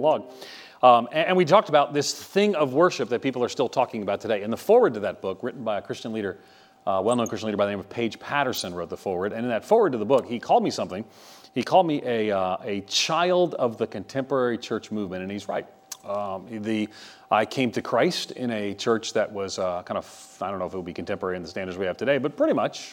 blog. And we talked about this thing of worship that people are still talking about today. And the foreword to that book, written by a Christian leader, well-known Christian leader by the name of Paige Patterson, wrote the foreword. And in that foreword to the book, he called me something. He called me a child of the contemporary church movement, and he's right. I came to Christ in a church that was kind of, I don't know if it would be contemporary in the standards we have today, but pretty much.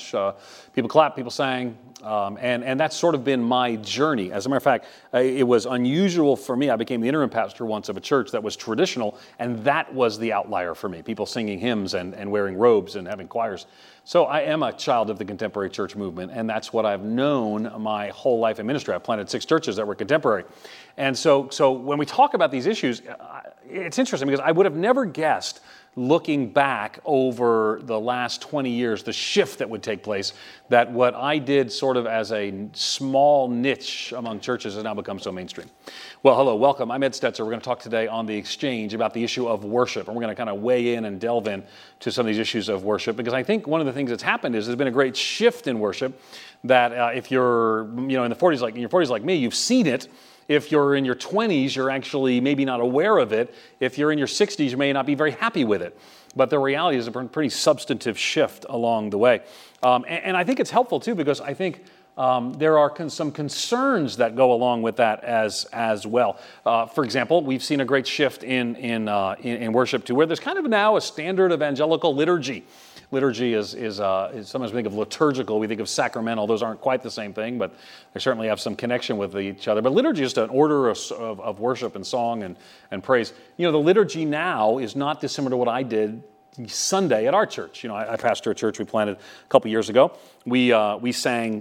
People clapped, people sang, and that's sort of been my journey. As a matter of fact, it was unusual for me. I became the interim pastor once of a church that was traditional, and that was the outlier for me. People singing hymns and wearing robes and having choirs. So I am a child of the contemporary church movement, and that's what I've known my whole life in ministry. I've planted 6 churches that were contemporary. And so when we talk about these issues, it's interesting because I would have never guessed, looking back over the last 20 years, the shift that would take place, that what I did sort of as a small niche among churches has now become so mainstream. Well, hello, welcome. I'm Ed Stetzer. We're going to talk today on The Exchange about the issue of worship, and we're going to kind of weigh in and delve in to some of these issues of worship, because I think one of the things that's happened is there's been a great shift in worship that if you're in your 40s like me, you've seen it. If you're in your 20s, you're actually maybe not aware of it. If you're in your 60s, you may not be very happy with it. But the reality is a pretty substantive shift along the way. And I think it's helpful, too, because I think there are some concerns that go along with that as well. For example, we've seen a great shift in worship to where there's kind of now a standard evangelical liturgy. Liturgy is sometimes we think of liturgical, we think of sacramental. Those aren't quite the same thing, but they certainly have some connection with each other. But liturgy is just an order of worship and song and praise. You know, the liturgy now is not dissimilar to what I did Sunday at our church. You know, I pastor a church we planted a couple years ago. We sang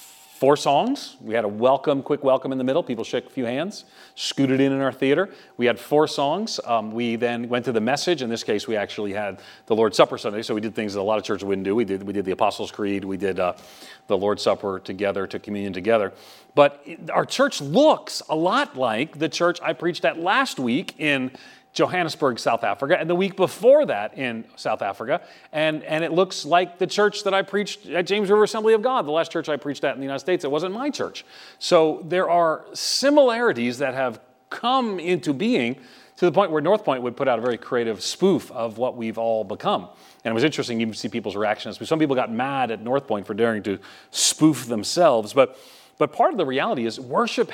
4 songs. We had a quick welcome in the middle. People shook a few hands, scooted in our theater. We had 4 songs. We then went to the message. In this case, we actually had the Lord's Supper Sunday, so we did things that a lot of churches wouldn't do. We did the Apostles' Creed. We did the Lord's Supper together, took communion together. But our church looks a lot like the church I preached at last week in Johannesburg, South Africa, and the week before that in South Africa. And it looks like the church that I preached at James River Assembly of God, the last church I preached at in the United States. It wasn't my church. So there are similarities that have come into being to the point where North Point would put out a very creative spoof of what we've all become. And it was interesting even to see people's reactions. Some people got mad at North Point for daring to spoof themselves, but part of the reality is worship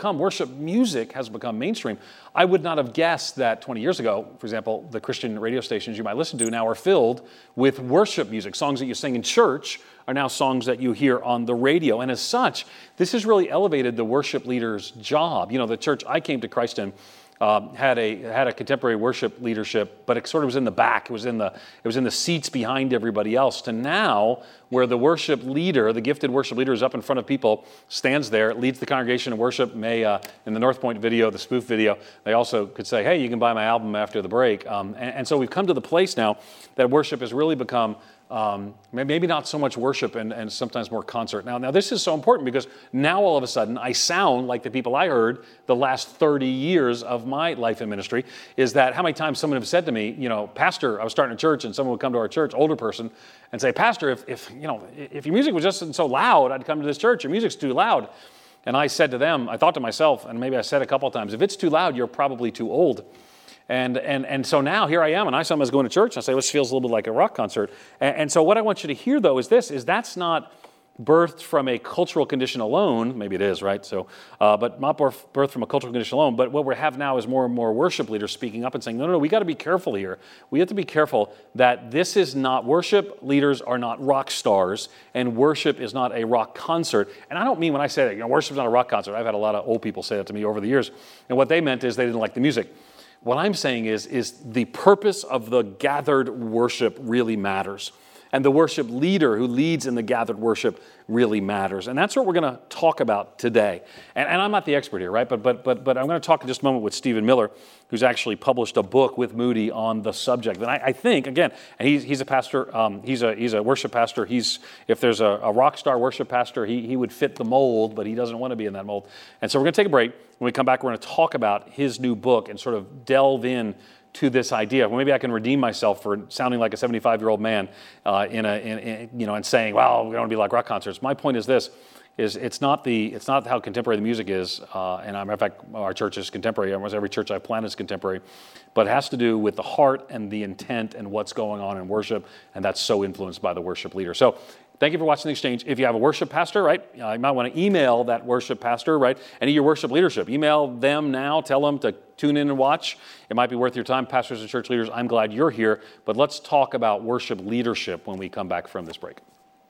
music has become mainstream. I would not have guessed that 20 years ago, for example, the Christian radio stations you might listen to now are filled with worship music. Songs that you sing in church are now songs that you hear on the radio. And as such, this has really elevated the worship leader's job. You know, the church I came to Christ in had a contemporary worship leadership, but it sort of was in the back. It was in the seats behind everybody else. To now, where the worship leader, the gifted worship leader, is up in front of people, stands there, leads the congregation in worship. In the North Point video, the spoof video, they also could say, "Hey, you can buy my album after the break." And so we've come to the place now that worship has really become maybe not so much worship and sometimes more concert. Now this is so important because now all of a sudden I sound like the people I heard the last 30 years of my life in ministry. Is that how many times someone have said to me, you know, "Pastor," I was starting a church and someone would come to our church, older person, and say, "Pastor, if your music was just so loud, I'd come to this church. Your music's too loud." And I said to them, I thought to myself, and maybe I said a couple of times, if it's too loud, you're probably too old. And so now here I am, and I sometimes go into church, and I say, this feels a little bit like a rock concert. And so what I want you to hear, though, is that's not birthed from a cultural condition alone. Maybe it is, right? So, but not birthed from a cultural condition alone. But what we have now is more and more worship leaders speaking up and saying, no, we got to be careful here. We have to be careful that this is not, worship leaders are not rock stars, and worship is not a rock concert. And I don't mean when I say that, worship is not a rock concert. I've had a lot of old people say that to me over the years. And what they meant is they didn't like the music. What I'm saying is the purpose of the gathered worship really matters. And the worship leader who leads in the gathered worship really matters. And that's what we're going to talk about today. And I'm not the expert here, right? But I'm going to talk in just a moment with Stephen Miller, who's actually published a book with Moody on the subject. And I think, again, and he's a pastor, he's a worship pastor. If there's a rock star worship pastor, he would fit the mold, but he doesn't want to be in that mold. And so we're going to take a break. When we come back, we're going to talk about his new book and sort of delve in to this idea. Well, maybe I can redeem myself for sounding like a 75-year-old man and saying, well, we don't want to be like rock concerts. My point is this, is it's not how contemporary the music is. And as a matter of fact, our church is contemporary. Almost every church I've planted is contemporary, but it has to do with the heart and the intent and what's going on in worship, and that's so influenced by the worship leader. So thank you for watching The Exchange. If you have a worship pastor, right, you might want to email that worship pastor, right, and your worship leadership. Email them now. Tell them to tune in and watch. It might be worth your time. Pastors and church leaders, I'm glad you're here. But let's talk about worship leadership when we come back from this break.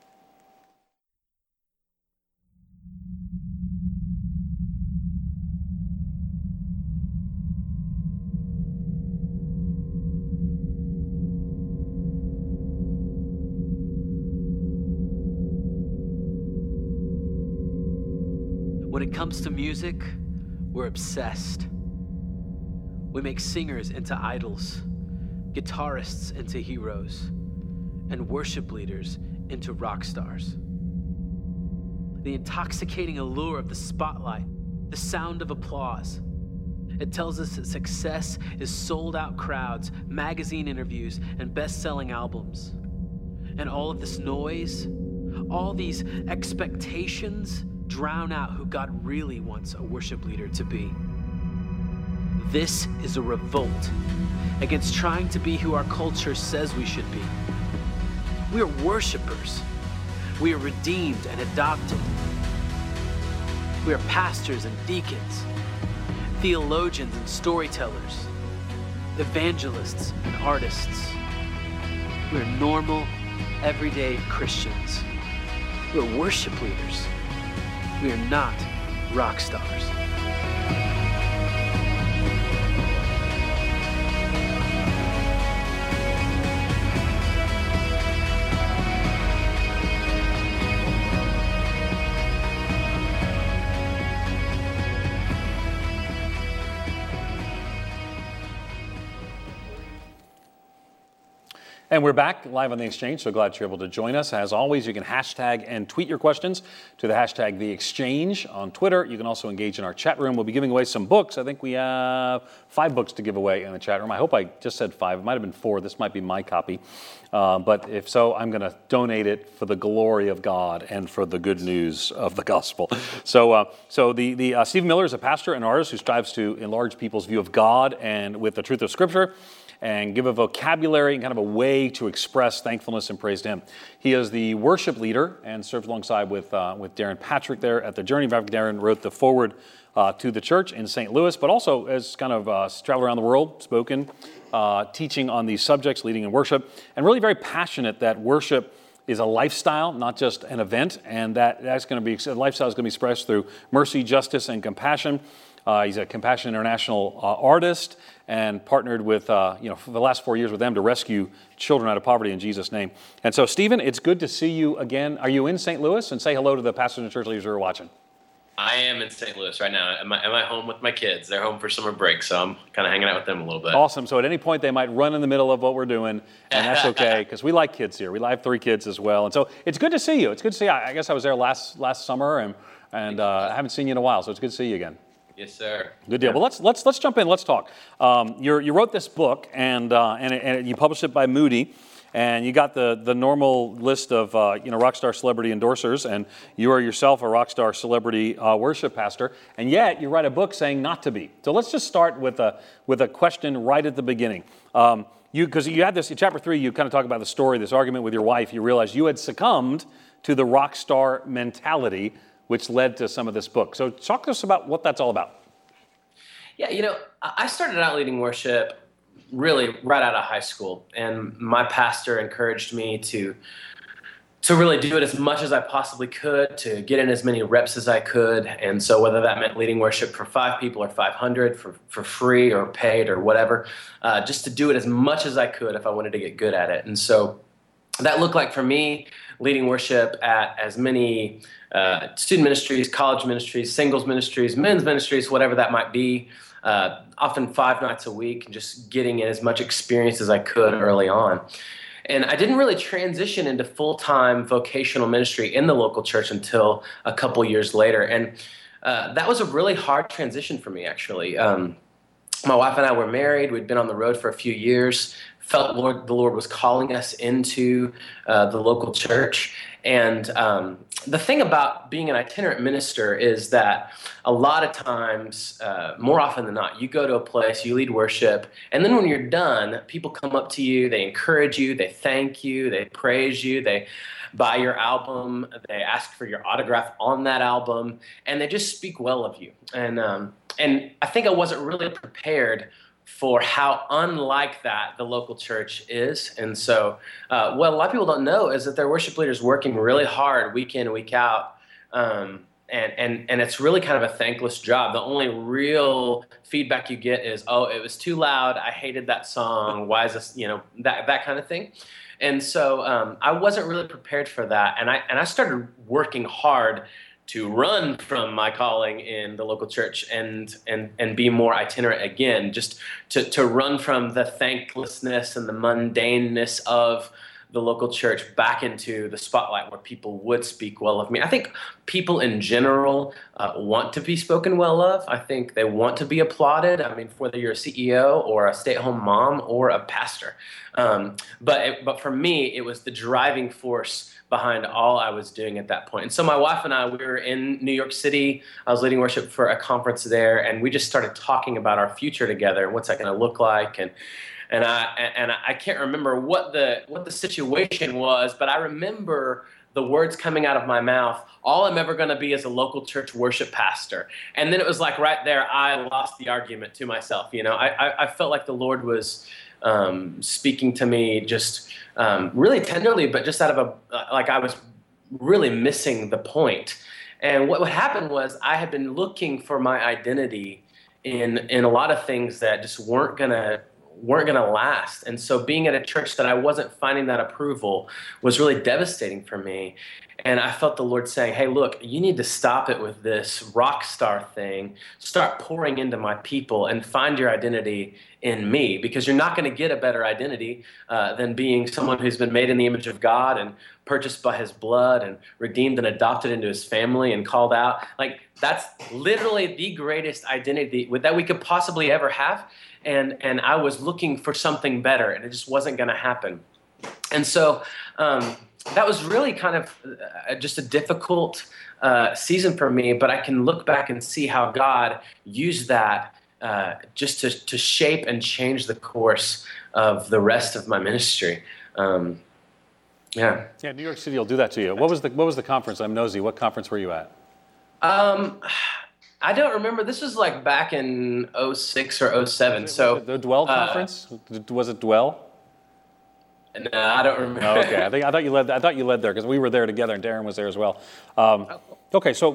When it comes to music, we're obsessed. We make singers into idols, guitarists into heroes, and worship leaders into rock stars. The intoxicating allure of the spotlight, the sound of applause. It tells us that success is sold-out crowds, magazine interviews, and best-selling albums. And all of this noise, all these expectations, drown out who God really wants a worship leader to be. This is a revolt against trying to be who our culture says we should be. We are worshipers. We are redeemed and adopted. We are pastors and deacons, theologians and storytellers, evangelists and artists. We are normal, everyday Christians. We are worship leaders. We are not rock stars. And we're back live on The Exchange, so glad you're able to join us. As always, you can hashtag and tweet your questions to the hashtag The Exchange on Twitter. You can also engage in our chat room. We'll be giving away some books. I think we have 5 books to give away in the chat room. I hope I just said 5. It might have been 4. This might be my copy. But if so, I'm going to donate it for the glory of God and for the good news of the gospel. So Stephen Miller is a pastor and artist who strives to enlarge people's view of God and with the truth of Scripture, and give a vocabulary and kind of a way to express thankfulness and praise to Him. He is the worship leader and serves alongside with Darren Patrick there at the Journey of Africa. Darren wrote the foreword to the church in St. Louis, but also has kind of traveled around the world, spoken, teaching on these subjects, leading in worship, and really very passionate that worship is a lifestyle, not just an event, and that's going to be, a lifestyle is going to be expressed through mercy, justice, and compassion. He's a Compassion International artist and partnered with, for the last 4 years with them to rescue children out of poverty in Jesus' name. And so, Stephen, it's good to see you again. Are you in St. Louis? And say hello to the pastors and church leaders who are watching. I am in St. Louis right now. Am I home with my kids? They're home for summer break, so I'm kind of hanging out with them a little bit. Awesome. So at any point, they might run in the middle of what we're doing, and that's okay, because we like kids here. We have 3 kids as well. And so it's good to see you. It's good to see you. I guess I was there last summer, and I haven't seen you in a while, so it's good to see you again. Yes, sir. Good deal. Well, let's jump in. Let's talk. You wrote this book, and you published it by Moody, and you got the normal list of rock star celebrity endorsers, and you are yourself a rock star celebrity worship pastor, and yet you write a book saying not to be. So let's just start with a question right at the beginning. Because you had this in chapter 3, you kind of talk about the story, this argument with your wife. You realized you had succumbed to the rock star mentality, which led to some of this book. So talk to us about what that's all about. Yeah, I started out leading worship really right out of high school, and my pastor encouraged me to really do it as much as I possibly could, to get in as many reps as I could. And so whether that meant leading worship for 5 people or 500, for free or paid or whatever, just to do it as much as I could if I wanted to get good at it. And so that looked like for me leading worship at as many student ministries, college ministries, singles ministries, men's ministries, whatever that might be, often 5 nights a week, and just getting in as much experience as I could early on. And I didn't really transition into full-time vocational ministry in the local church until a couple years later. And that was a really hard transition for me, actually. My wife and I were married. We'd been on the road for a few years. felt the Lord was calling us into the local church. And the thing about being an itinerant minister is that a lot of times, more often than not, you go to a place, you lead worship, and then when you're done, people come up to you, they encourage you, they thank you, they praise you, they buy your album, they ask for your autograph on that album, and they just speak well of you. And I think I wasn't really prepared for how unlike that the local church is. And so what a lot of people don't know is that their worship leaders working really hard week in and week out. And it's really kind of a thankless job. The only real feedback you get is, oh, it was too loud. I hated that song. Why is this, that kind of thing. And so I wasn't really prepared for that. And I started working hard to run from my calling in the local church and be more itinerant again, just to run from the thanklessness and the mundaneness of the local church back into the spotlight where people would speak well of me. I think people in general want to be spoken well of. I think they want to be applauded. I mean, whether you're a CEO or a stay-at-home mom or a pastor. But for me, it was the driving force behind all I was doing at that point. And so my wife and I, we were in New York City. I was leading worship for a conference there, and we just started talking about our future together and what's that going to look like. And I can't remember what the situation was, but I remember the words coming out of my mouth, all I'm ever going to be is a local church worship pastor. And then it was like right there, I lost the argument to myself. I felt like the Lord was speaking to me just really tenderly, but just out of like I was really missing the point. And what happened was I had been looking for my identity in a lot of things that just weren't gonna last. And so being at a church that I wasn't finding that approval was really devastating for me. And I felt the Lord saying, hey, look, you need to stop it with this rock star thing. Start pouring into my people and find your identity in me, because you're not going to get a better identity than being someone who's been made in the image of God and purchased by his blood and redeemed and adopted into his family and called out. Like, that's literally the greatest identity that we could possibly ever have. And I was looking for something better, and it just wasn't going to happen. And so that was really kind of just a difficult season for me, but I can look back and see how God used that just to shape and change the course of the rest of my ministry. Yeah, New York City will do that to you. What was the conference? I'm nosy. What conference were you at? I don't remember. This was like back in 06 or 07. So the Dwell conference? Was it Dwell? No, I don't remember. Oh, okay, I thought you led there because we were there together and Darren was there as well. Okay, so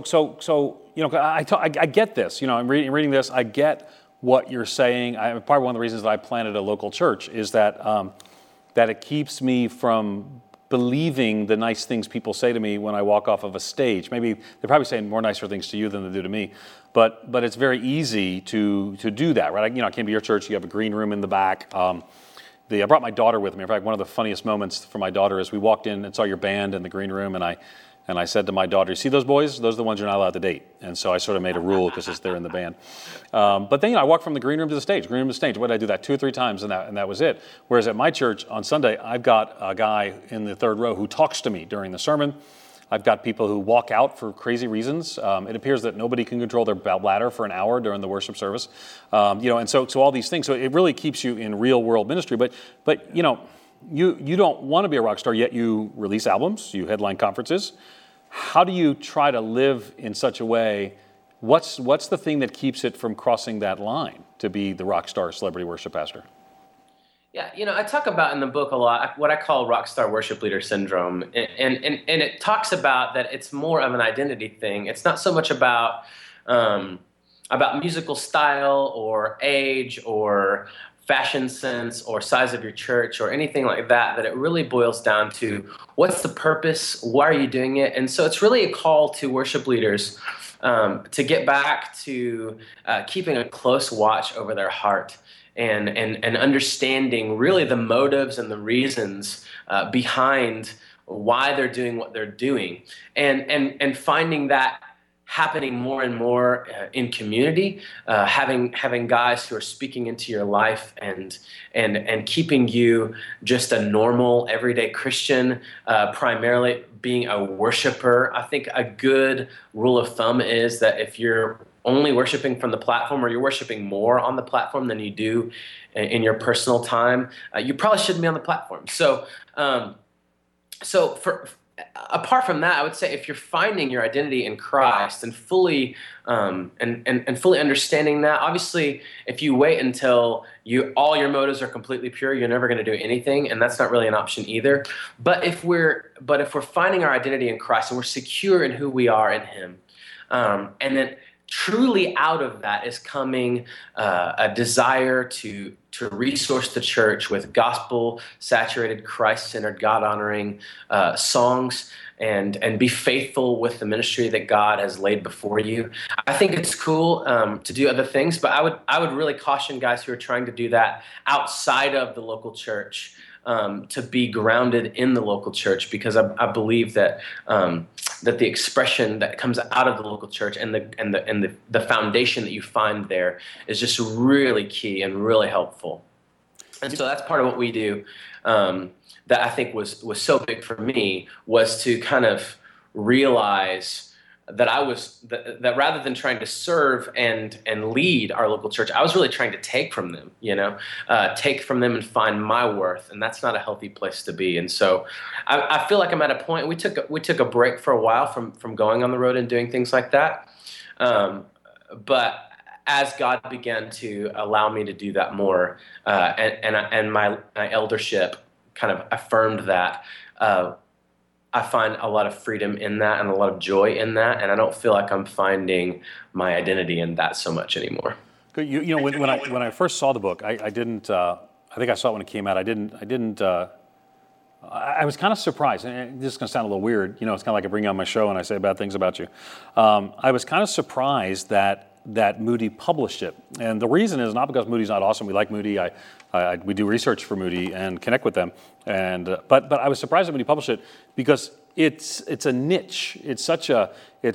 I get this. I'm reading this. I get what you're saying. Part of one of the reasons that I planted a local church is that that it keeps me from believing the nice things people say to me when I walk off of a stage. Maybe they're probably saying more nicer things to you than they do to me, but it's very easy to do that, right? I came to your church. You have a green room in the back. I brought my daughter with me. In fact, one of the funniest moments for my daughter is we walked in and saw your band in the green room, and I said to my daughter, "You see those boys? Those are the ones you're not allowed to date." And so I sort of made a rule because they're in the band. But then I walked from the green room to the stage. What did I do that 2 or 3 times, and that was it. Whereas at my church on Sunday, I've got a guy in the third row who talks to me during the sermon. I've got people who walk out for crazy reasons. It appears that nobody can control their bladder for an hour during the worship service. And so all these things. So it really keeps you in real world ministry. But you don't want to be a rock star, yet you release albums, you headline conferences. How do you try to live in such a way? What's the thing that keeps it from crossing that line to be the rock star celebrity worship pastor? Yeah, I talk about in the book a lot what I call rock star worship leader syndrome, and it talks about that it's more of an identity thing. It's not so much about musical style or age or fashion sense or size of your church or anything like that it really boils down to what's the purpose, why are you doing it? And so it's really a call to worship leaders to get back to keeping a close watch over their heart and understanding really the motives and the reasons behind why they're doing what they're doing, and finding that happening more and more in community, having guys who are speaking into your life and keeping you just a normal, everyday Christian, primarily being a worshiper. I think a good rule of thumb is that if you're only worshiping from the platform, or you're worshiping more on the platform than you do in your personal time, you probably shouldn't be on the platform. So apart from that, I would say if you're finding your identity in Christ and fully and fully understanding that, obviously, if you wait until all your motives are completely pure, you're never going to do anything, and that's not really an option either. But if we're finding our identity in Christ and we're secure in who we are in Him, and then truly out of that is coming a desire to resource the church with gospel-saturated, Christ-centered, God-honoring songs, and be faithful with the ministry that God has laid before you. I think it's cool to do other things, but I would really caution guys who are trying to do that outside of the local church to be grounded in the local church, because I believe that that the expression that comes out of the local church and the foundation that you find there is just really key and really helpful. And so that's part of what we do that I think was so big for me, was to kind of realize that that rather than trying to serve and lead our local church, I was really trying to take from them, take from them and find my worth, and that's not a healthy place to be. And so I feel like I'm at a point. We took a break for a while from going on the road and doing things like that, but as God began to allow me to do that more, and my eldership kind of affirmed that, I find a lot of freedom in that and a lot of joy in that, and I don't feel like I'm finding my identity in that so much anymore. When I first saw the book, I didn't. I think I saw it when it came out. I was kind of surprised, and this is going to sound a little weird. It's kind of like I bring you on my show and I say bad things about you. I was kind of surprised that Moody published it, and the reason is not because Moody's not awesome. We like Moody. We do research for Moody and connect with them, but I was surprised that Moody published it because it's a niche. It's such a.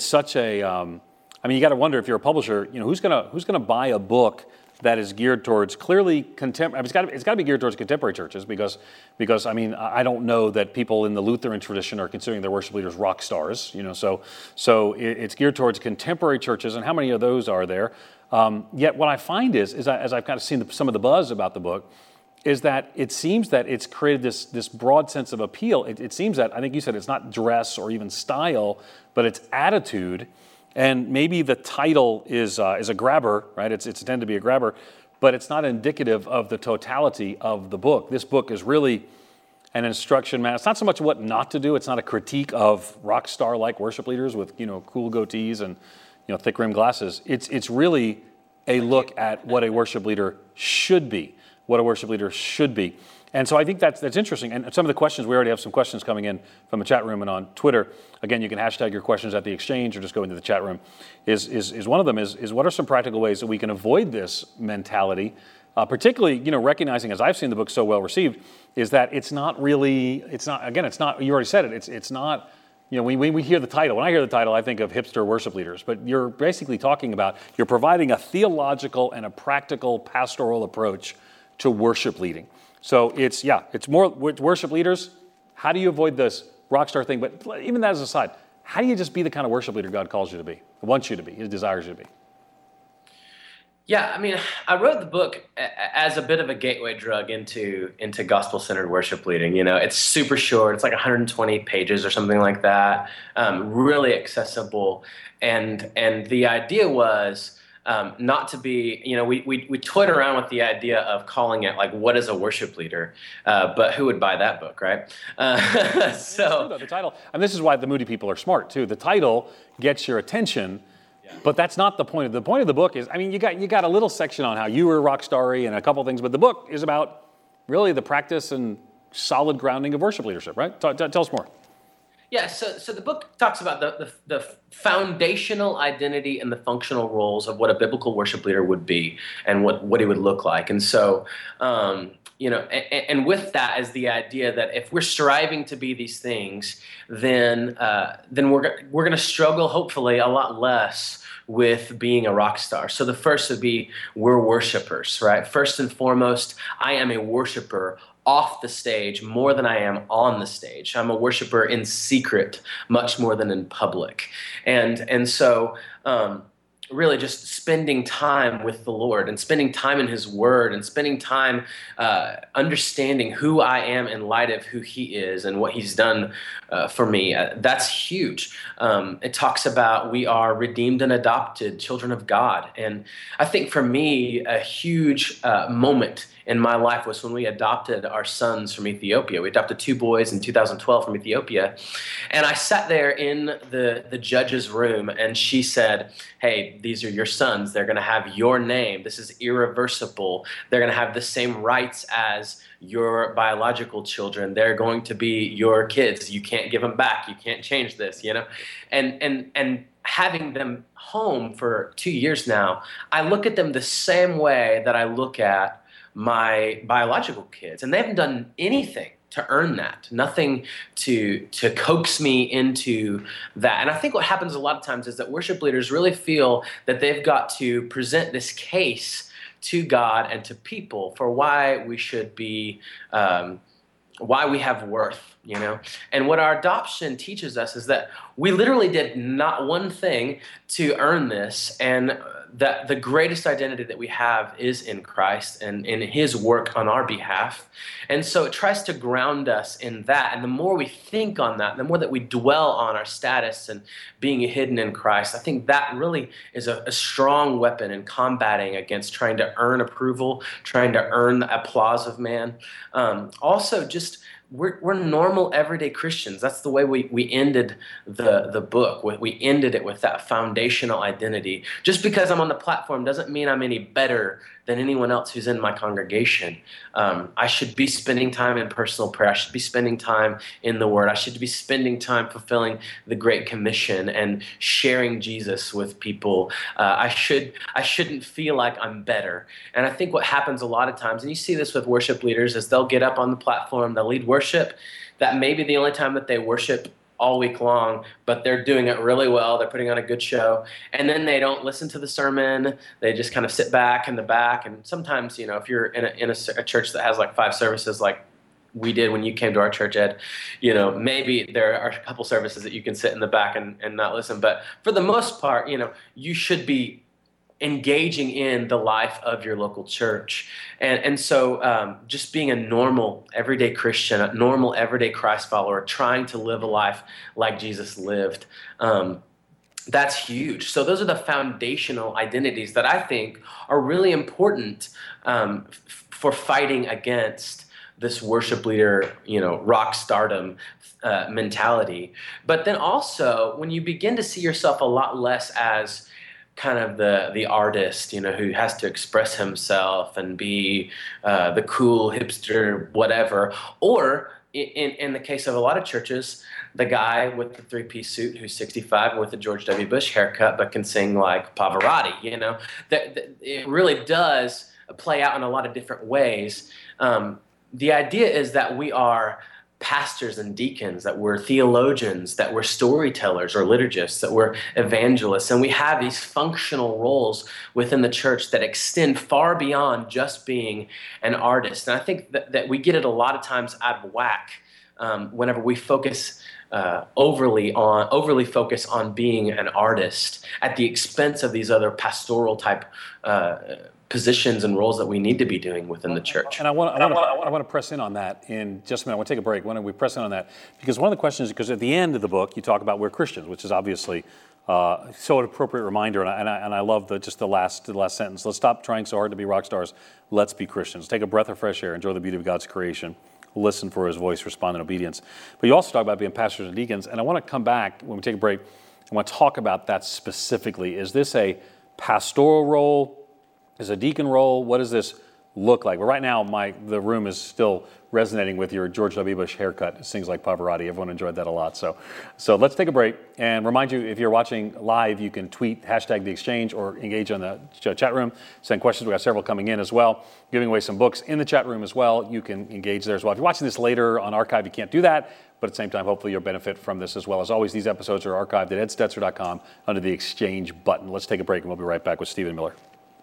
I mean, you got to wonder if you're a publisher, who's gonna buy a book that is geared towards clearly contemporary. It's got to be geared towards contemporary churches because I mean, I don't know that people in the Lutheran tradition are considering their worship leaders rock stars. So it's geared towards contemporary churches, and how many of those are there? Yet what I find is as I've kind of seen some of the buzz about the book, is that it seems that it's created this broad sense of appeal. It seems that, I think you said, it's not dress or even style, but it's attitude. And maybe the title is a grabber, right? It's intended to be a grabber, but it's not indicative of the totality of the book. This book is really an instruction manual. It's not so much what not to do. It's not a critique of rock star-like worship leaders with cool goatees and thick rimmed glasses. It's really a look at what a worship leader should be. And so I think that's interesting. And some of the questions, we already have some questions coming in from the chat room and on Twitter. Again, you can hashtag your questions at the Exchange or just go into the chat room. Is one of them is what are some practical ways that we can avoid this mentality, particularly, recognizing, as I've seen the book so well received, is that it's not, you already said it, it's not, when we hear the title, when I hear the title, I think of hipster worship leaders, but you're basically talking about, you're providing a theological and a practical pastoral approach to worship leading. So it's more worship leaders. How do you avoid this rock star thing? But even that as an aside, how do you just be the kind of worship leader God calls you to be, wants you to be, He desires you to be? Yeah, I mean, I wrote the book as a bit of a gateway drug into gospel-centered worship leading. It's super short. It's like 120 pages or something like that. Really accessible, and the idea was not to be, we toyed around with the idea of calling it like, what is a worship leader? But who would buy that book, right? So the title, and this is why the Moody people are smart too. The title gets your attention, but that's not the point. The point of the book is, I mean, you got a little section on how you were rock starry and a couple things, but the book is about really the practice and solid grounding of worship leadership, right? Tell us more. Yeah, so the book talks about the foundational identity and the functional roles of what a biblical worship leader would be and what he would look like. And so, and with that is the idea that if we're striving to be these things, then we're going to struggle, hopefully, a lot less with being a rock star. So the first would be we're worshipers, right? First and foremost, I am a worshiper off the stage more than I am on the stage. I'm a worshiper in secret much more than in public. And so really just spending time with the Lord and spending time in his word and spending time understanding who I am in light of who he is and what he's done for me. That's huge. It talks about we are redeemed and adopted children of God. And I think for me, a huge moment in my life was when we adopted our sons from Ethiopia. We adopted 2 boys in 2012 from Ethiopia. And I sat there in the judge's room and she said, hey, these are your sons. They're going to have your name. This is irreversible. They're going to have the same rights as your biological children. They're going to be your kids. You can't give them back. You can't change this, And having them home for 2 years now, I look at them the same way that I look at my biological kids, and they haven't done anything to earn that, nothing to coax me into that. And I think what happens a lot of times is that worship leaders really feel that they've got to present this case to God and to people for why we should be, why we have worth, And what our adoption teaches us is that we literally did not one thing to earn this, and that the greatest identity that we have is in Christ and in his work on our behalf. And so it tries to ground us in that. And the more we think on that, the more that we dwell on our status and being hidden in Christ, I think that really is a strong weapon in combating against trying to earn approval, trying to earn the applause of man. Also, just we're normal, everyday Christians. That's the way we ended the book. We ended it with that foundational identity. Just because I'm on the platform doesn't mean I'm any better than anyone else who's in my congregation. I should be spending time in personal prayer. I should be spending time in the Word. I should be spending time fulfilling the Great Commission and sharing Jesus with people. I shouldn't feel like I'm better. And I think what happens a lot of times, and you see this with worship leaders, is they'll get up on the platform, they'll lead worship. That may be the only time that they worship all week long, but they're doing it really well. They're putting on a good show. And then they don't listen to the sermon. They just kind of sit back in the back. And sometimes, if you're in a church that has like 5 services like we did when you came to our church, Ed, maybe there are a couple services that you can sit in the back and not listen. But for the most part, you should be engaging in the life of your local church. And so just being a normal, everyday Christian, a normal, everyday Christ follower, trying to live a life like Jesus lived, that's huge. So those are the foundational identities that I think are really important for fighting against this worship leader, rock stardom mentality. But then also, when you begin to see yourself a lot less as kind of the artist, who has to express himself and be the cool hipster, whatever. Or in the case of a lot of churches, the guy with the 3-piece suit who's 65 with the George W. Bush haircut but can sing like Pavarotti, that it really does play out in a lot of different ways. The idea is that we are pastors and deacons, that we're theologians, that we're storytellers or liturgists, that we're evangelists, and we have these functional roles within the church that extend far beyond just being an artist. And I think that we get it a lot of times out of whack whenever we focus overly focus on being an artist at the expense of these other pastoral type positions and roles that we need to be doing within the church. And I want to press in on that in just a minute. I want to take a break. Why don't we press in on that? Because one of the questions, because at the end of the book, you talk about we're Christians, which is obviously so an appropriate reminder. And I love the last sentence. Let's stop trying so hard to be rock stars. Let's be Christians. Take a breath of fresh air. Enjoy the beauty of God's creation. Listen for his voice. Respond in obedience. But you also talk about being pastors and deacons. And I want to come back when we take a break. I want to talk about that specifically. Is this a pastoral role? Is a deacon role? What is this look like? Well, right now, the room is still resonating with your George W. Bush haircut. It sings like Pavarotti. Everyone enjoyed that a lot. So let's take a break and remind you, if you're watching live, you can tweet #TheExchange or engage on the chat room. Send questions. We got several coming in as well. Giving away some books in the chat room as well. You can engage there as well. If you're watching this later on archive, you can't do that. But at the same time, hopefully you'll benefit from this as well. As always, these episodes are archived at edstetzer.com under the Exchange button. Let's take a break and we'll be right back with Stephen Miller.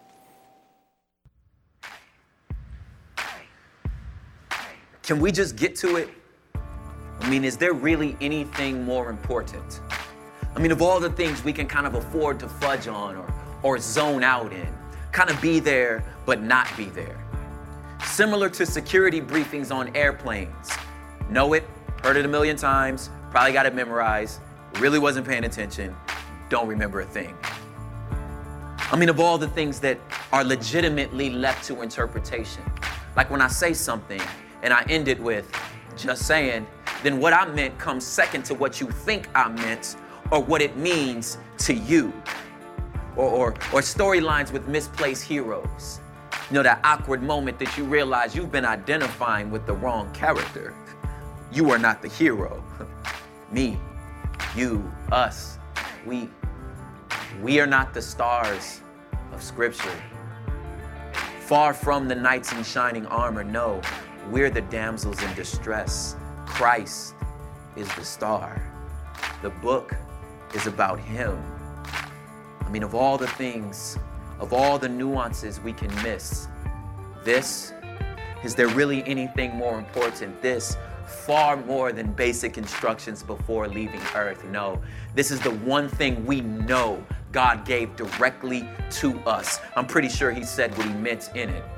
Can we just get to it? I mean, is there really anything more important? I mean, of all the things we can kind of afford to fudge on or zone out in, kind of be there but not be there. Similar to security briefings on airplanes. Know it, heard it a million times, probably got it memorized, really wasn't paying attention, don't remember a thing. I mean, of all the things that are legitimately left to interpretation, like when I say something and I end it with just saying, then what I meant comes second to what you think I meant or what it means to you. Or storylines with misplaced heroes. You know, that awkward moment that you realize you've been identifying with the wrong character. You are not the hero. Me, you, us, we are not the stars of Scripture. Far from the knights in shining armor, no. We're the damsels in distress. Christ is the star. The book is about him. I mean, of all the things, of all the nuances we can miss, is there really anything more important? This, far more than basic instructions before leaving earth. No, this is the one thing we know God gave directly to us. I'm pretty sure he said what he meant in it.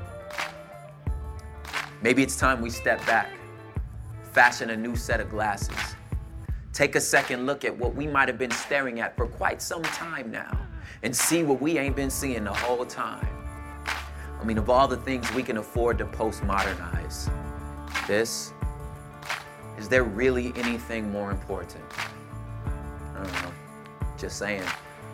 Maybe it's time we step back, fashion a new set of glasses, take a second look at what we might have been staring at for quite some time now and see what we ain't been seeing the whole time. I mean, of all the things we can afford to postmodernize, is there really anything more important? I don't know, just saying.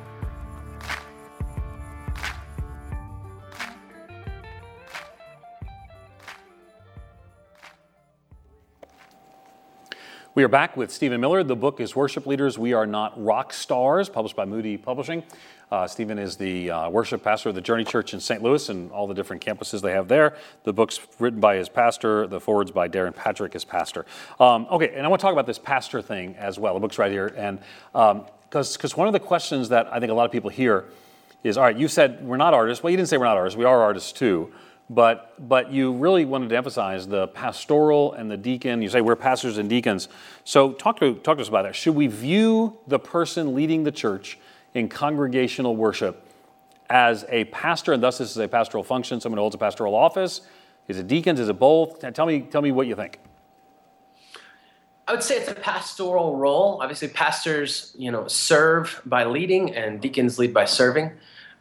We are back with Stephen Miller. The book is Worship Leaders, We Are Not Rock Stars, published by Moody Publishing. Stephen is the worship pastor of the Journey Church in St. Louis and all the different campuses they have there. The book's written by his pastor. The foreword's by Darren Patrick, his pastor. Okay, and I want to talk about this pastor thing as well. The book's right here. And because one of the questions that I think a lot of people hear is, all right, you said we're not artists. Well, you didn't say we're not artists. We are artists too. But you really wanted to emphasize the pastoral and the deacon. You say we're pastors and deacons. So talk to us about that. Should we view the person leading the church in congregational worship as a pastor, and thus this is a pastoral function, someone who holds a pastoral office? Is it deacons? Is it both? Tell me what you think. I would say it's a pastoral role. Obviously, pastors, serve by leading, and deacons lead by serving.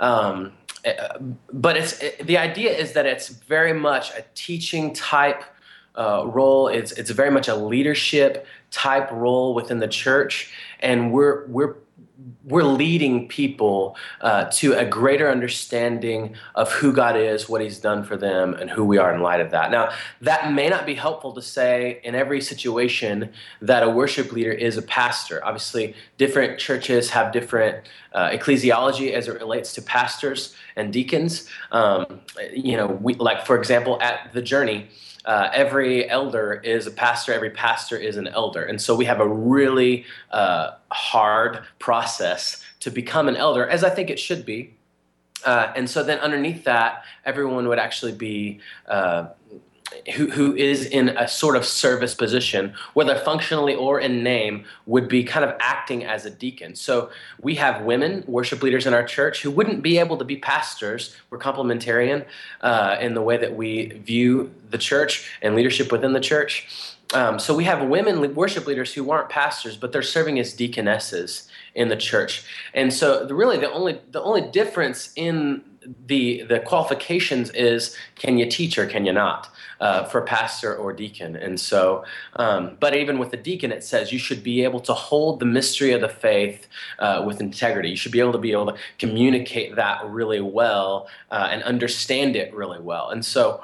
But the idea is that it's very much a teaching type role. It's very much a leadership type role within the church, and we're leading people to a greater understanding of who God is, what he's done for them, and who we are in light of that. Now, that may not be helpful to say in every situation that a worship leader is a pastor. Obviously, different churches have different ecclesiology as it relates to pastors and deacons. We, like, for example, at The Journey, every elder is a pastor, every pastor is an elder. And so we have a really hard process to become an elder, as I think it should be. And so then underneath that, everyone would actually be who is in a sort of service position, whether functionally or in name, would be kind of acting as a deacon. So we have women worship leaders in our church who wouldn't be able to be pastors. We're complementarian in the way that we view the church and leadership within the church. So we have women worship leaders who aren't pastors, but they're serving as deaconesses in the church. And so really the only difference in the qualifications is, can you teach or can you not, for pastor or deacon? And so, but even with the deacon, it says you should be able to hold the mystery of the faith with integrity. You should be able to communicate that really well and understand it really well. And so,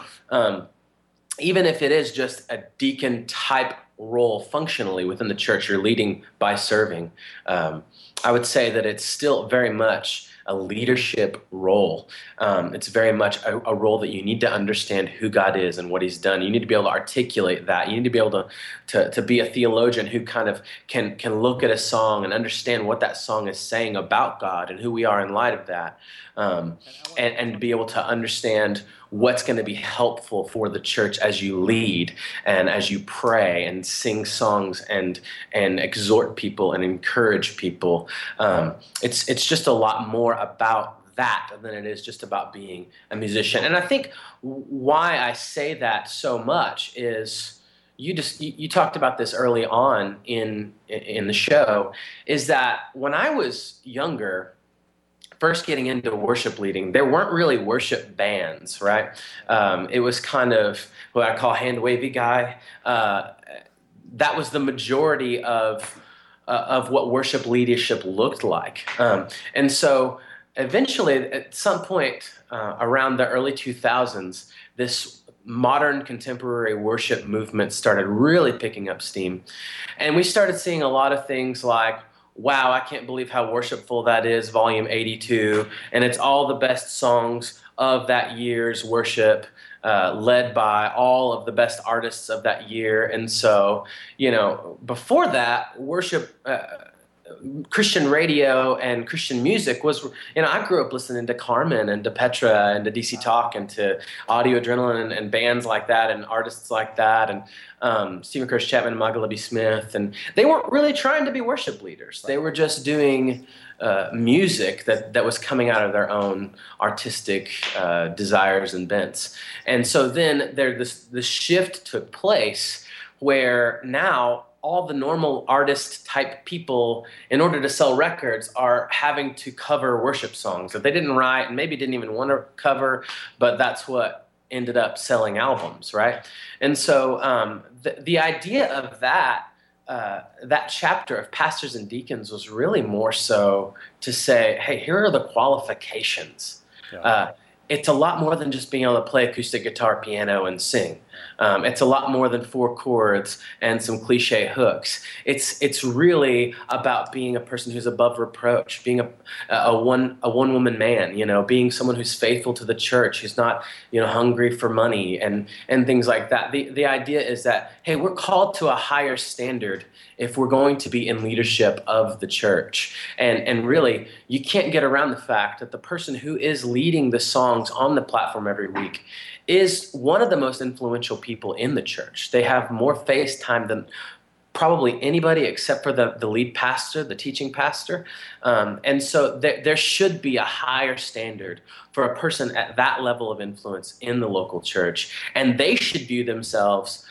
even if it is just a deacon type role functionally within the church, you're leading by serving, I would say that it's still very much a leadership role. It's very much a role that you need to understand who God is and what he's done. You need to be able to articulate that. You need to be able to be a theologian who kind of can look at a song and understand what that song is saying about God and who we are in light of that. And to be able to understand what's going to be helpful for the church as you lead and as you pray and sing songs and exhort people and encourage people. It's just a lot more about that than it is just about being a musician. And I think why I say that so much is you talked about this early on in the show, is that when I was younger, first getting into worship leading, there weren't really worship bands, right? It was kind of what I call hand wavy guy. That was the majority of what worship leadership looked like. And so eventually, at some point around the early 2000s, this modern contemporary worship movement started really picking up steam. And we started seeing a lot of things like, wow, I can't believe how worshipful that is, volume 82, and it's all the best songs of that year's worship, led by all of the best artists of that year. And so, before that, worship, Christian radio and Christian music was, I grew up listening to Carmen and to Petra and to DC Talk and to Audio Adrenaline and bands like that and artists like that and Stephen Curtis Chapman and Michael W. Smith. And they weren't really trying to be worship leaders. They were just doing music that was coming out of their own artistic desires and bents. And so then this shift took place where now all the normal artist type people, in order to sell records, are having to cover worship songs that they didn't write and maybe didn't even want to cover, but that's what ended up selling albums, right? And so the idea of that chapter of pastors and deacons was really more so to say, hey, here are the qualifications. Yeah. It's a lot more than just being able to play acoustic guitar, piano, and sing. It's a lot more than 4 chords and some cliche hooks. It's really about being a person who's above reproach, being a one-woman man, being someone who's faithful to the church, who's not, hungry for money and things like that. The idea is that, hey, we're called to a higher standard if we're going to be in leadership of the church. And really, you can't get around the fact that the person who is leading the songs on the platform every week is one of the most influential people in the church. They have more face time than probably anybody except for the lead pastor, the teaching pastor. And so there should be a higher standard for a person at that level of influence in the local church. And they should view themselves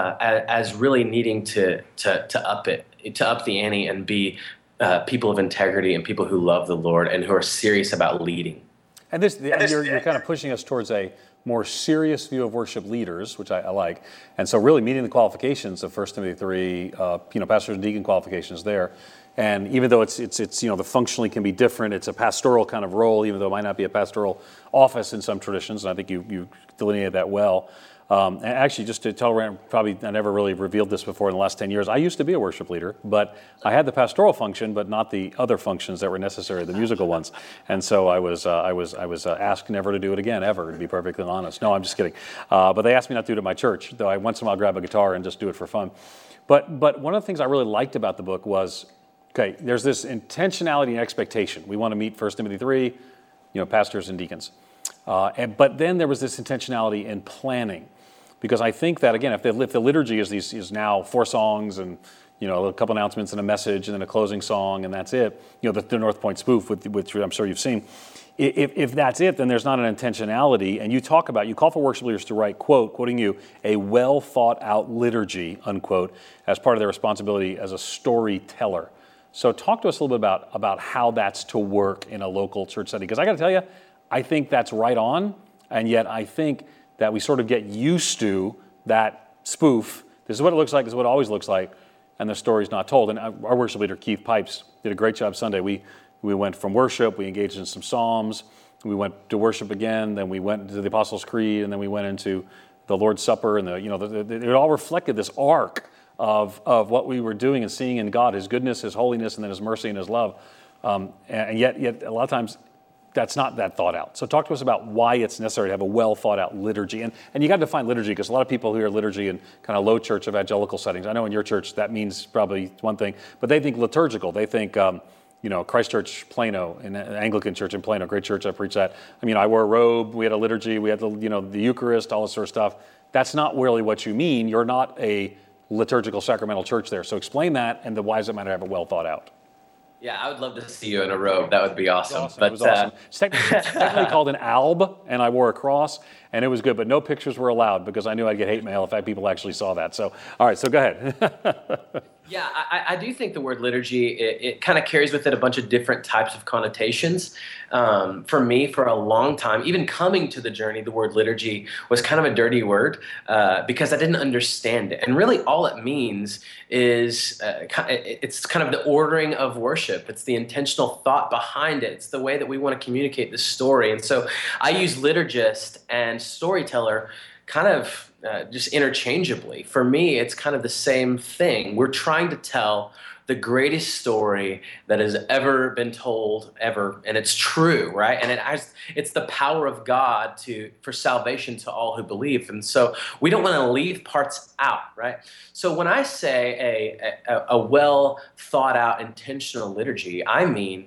as really needing to up the ante and be people of integrity and people who love the Lord and who are serious about leading. And you're kind of pushing us towards a more serious view of worship leaders, which I like. And so really meeting the qualifications of 1 Timothy 3, pastors and deacon qualifications there. And even though it's the functionally can be different, it's a pastoral kind of role, even though it might not be a pastoral office in some traditions. And I think you delineated that well. And actually, just to tell Rand, probably I never really revealed this before in the last 10 years, I used to be a worship leader, but I had the pastoral function, but not the other functions that were necessary, the musical ones. And so I was asked never to do it again, ever, to be perfectly honest. No, I'm just kidding. But they asked me not to do it at my church, though I once in a while grab a guitar and just do it for fun. But one of the things I really liked about the book was, okay, there's this intentionality and expectation. We want to meet 1 Timothy 3, pastors and deacons. But then there was this intentionality in planning. Because I think that, again, if the liturgy is now 4 songs and, a couple announcements and a message and then a closing song and that's it, the North Point spoof, which I'm sure you've seen, if that's it, then there's not an intentionality. And you call for worship leaders to write, quote, quoting you, a well thought out liturgy, unquote, as part of their responsibility as a storyteller. So talk to us a little bit about how that's to work in a local church setting. Because I got to tell you, I think that's right on, and yet I think that we sort of get used to that spoof. This is what it looks like, this is what it always looks like, and the story's not told. And our worship leader, Keith Pipes, did a great job Sunday. We went from worship, we engaged in some psalms, we went to worship again, then we went to the Apostles' Creed, and then we went into the Lord's Supper, and it all reflected this arc of what we were doing and seeing in God, His goodness, His holiness, and then His mercy and His love. And yet a lot of times, that's not that thought out. So talk to us about why it's necessary to have a well thought out liturgy. And you got to define liturgy, because a lot of people hear liturgy in kind of low church evangelical settings. I know in your church that means probably one thing, but they think liturgical. They think, Christ Church Plano, an Anglican church in Plano, great church, I preach that. I wore a robe, we had a liturgy, we had the Eucharist, all this sort of stuff. That's not really what you mean. You're not a liturgical sacramental church there. So explain that, and why does it matter to have it well thought out? Yeah, I would love to see you in a robe. That would be awesome. It was awesome. It's technically called an alb, and I wore a cross, and it was good, but no pictures were allowed because I knew I'd get hate mail if people actually saw that. So, all right, so go ahead. Yeah, I do think the word liturgy, it kind of carries with it a bunch of different types of connotations. For me, for a long time, even coming to the journey, the word liturgy was kind of a dirty word because I didn't understand it. And really all it means is it's kind of the ordering of worship. It's the intentional thought behind it. It's the way that we want to communicate the story. And so I use liturgist and storyteller kind of just interchangeably. For me, it's kind of the same thing. We're trying to tell the greatest story that has ever been told, ever, and it's true, right? And it's the power of God for salvation to all who believe. And so we don't want to leave parts out, right? So when I say a well thought out intentional liturgy, I mean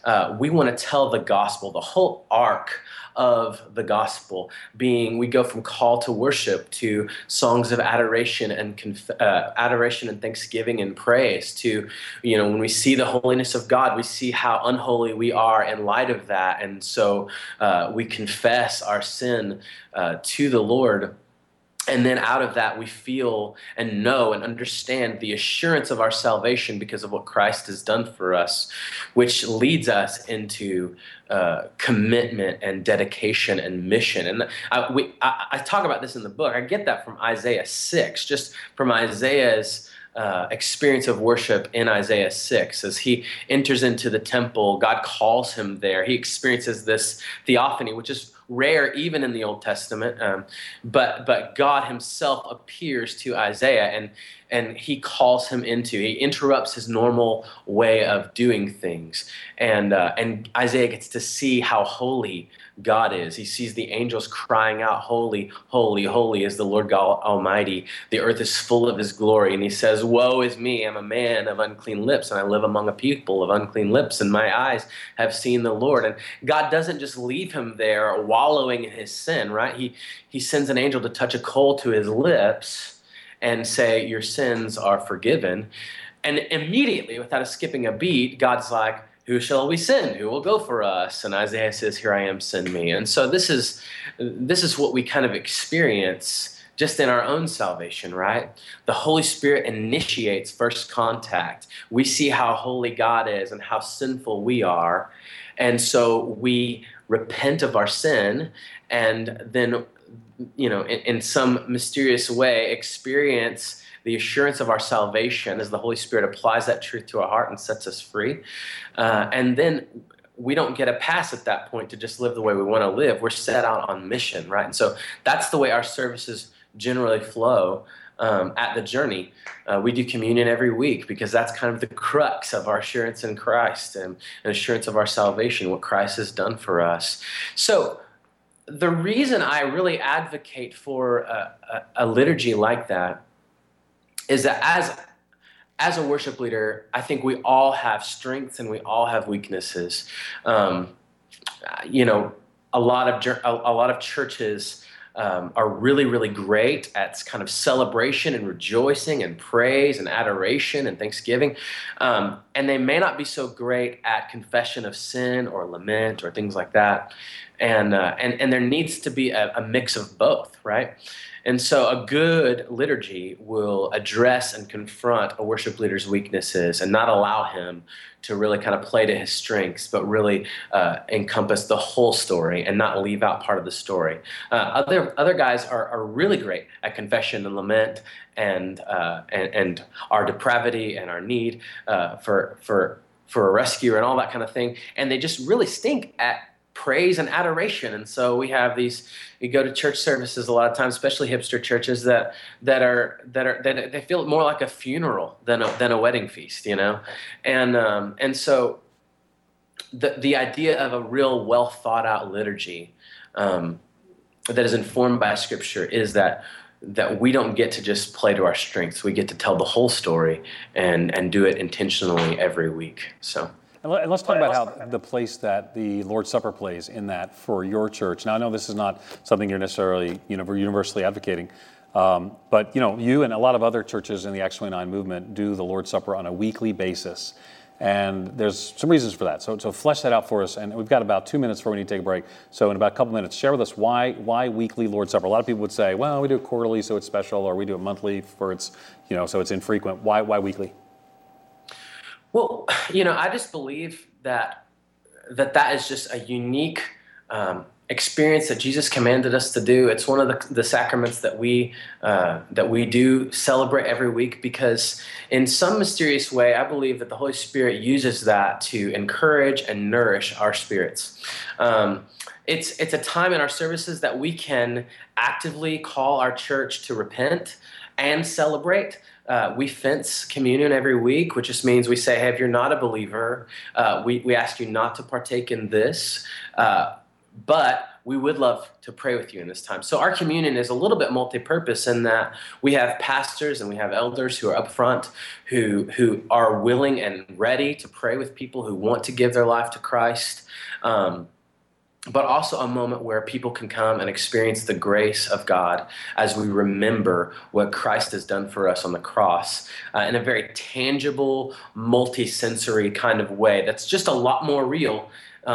we want to tell the gospel, the whole arc of the gospel, being we go from call to worship to songs of adoration and adoration and thanksgiving and praise to, when we see the holiness of God, we see how unholy we are in light of that. And so we confess our sin to the Lord. And then out of that, we feel and know and understand the assurance of our salvation because of what Christ has done for us, which leads us into commitment and dedication and mission. And I talk about this in the book. I get that from Isaiah 6, just from Isaiah's experience of worship in Isaiah 6. As he enters into the temple, God calls him there. He experiences this theophany, which is rare even in the Old Testament, but God himself appears to Isaiah and he calls him he interrupts his normal way of doing things. And Isaiah gets to see how holy God is. He sees the angels crying out, "Holy, holy, holy is the Lord God Almighty. The earth is full of his glory." And he says, "Woe is me, I'm a man of unclean lips, and I live among a people of unclean lips, and my eyes have seen the Lord." And God doesn't just leave him there wallowing in his sin, right? He sends an angel to touch a coal to his lips and say, "Your sins are forgiven." And immediately, without skipping a beat, God's like, "Who shall we send? Who will go for us?" And Isaiah says, "Here I am, send me." And so this is what we kind of experience just in our own salvation, right? The Holy Spirit initiates first contact. We see how holy God is and how sinful we are. And so we repent of our sin and then, in some mysterious way experience the assurance of our salvation as the Holy Spirit applies that truth to our heart and sets us free. And then we don't get a pass at that point to just live the way we want to live. We're set out on mission, right? And so that's the way our services generally flow at the journey. We do communion every week because that's kind of the crux of our assurance in Christ and assurance of our salvation, what Christ has done for us. So the reason I really advocate for a liturgy like that is that as a worship leader, I think we all have strengths and we all have weaknesses. A lot of churches are really, really great at kind of celebration and rejoicing and praise and adoration and thanksgiving. And they may not be so great at confession of sin or lament or things like that. and there needs to be a mix of both, right? And so a good liturgy will address and confront a worship leader's weaknesses and not allow him to really kind of play to his strengths, but really encompass the whole story and not leave out part of the story. Other guys are really great at confession and lament and our depravity and our need for a rescue and all that kind of thing, and they just really stink at praise and adoration. And so we have these, you go to church services a lot of times, especially hipster churches that they feel more like a funeral than a wedding feast, you know? And so the idea of a real well thought out liturgy that is informed by Scripture is that we don't get to just play to our strengths. We get to tell the whole story and do it intentionally every week. So. And let's talk about how the place that the Lord's Supper plays in that for your church. Now, I know this is not something you're necessarily universally advocating, but you and a lot of other churches in the Acts 29 movement do the Lord's Supper on a weekly basis. And there's some reasons for that. So flesh that out for us. And we've got about 2 minutes before we need to take a break. So in about a couple minutes, share with us why weekly Lord's Supper. A lot of people would say, well, we do it quarterly, so it's special, or we do it monthly for it's, so it's infrequent. Why weekly? Well, I just believe that is just a unique experience that Jesus commanded us to do. It's one of the sacraments that we do celebrate every week because in some mysterious way, I believe that the Holy Spirit uses that to encourage and nourish our spirits. It's a time in our services that we can actively call our church to repent and celebrate. We fence communion every week, which just means we say, hey, if you're not a believer, we ask you not to partake in this, but we would love to pray with you in this time. So our communion is a little bit multi-purpose in that we have pastors and we have elders who are up front who are willing and ready to pray with people who want to give their life to Christ. But also a moment where people can come and experience the grace of God as we remember what Christ has done for us on the cross in a very tangible, multi-sensory kind of way that's just a lot more real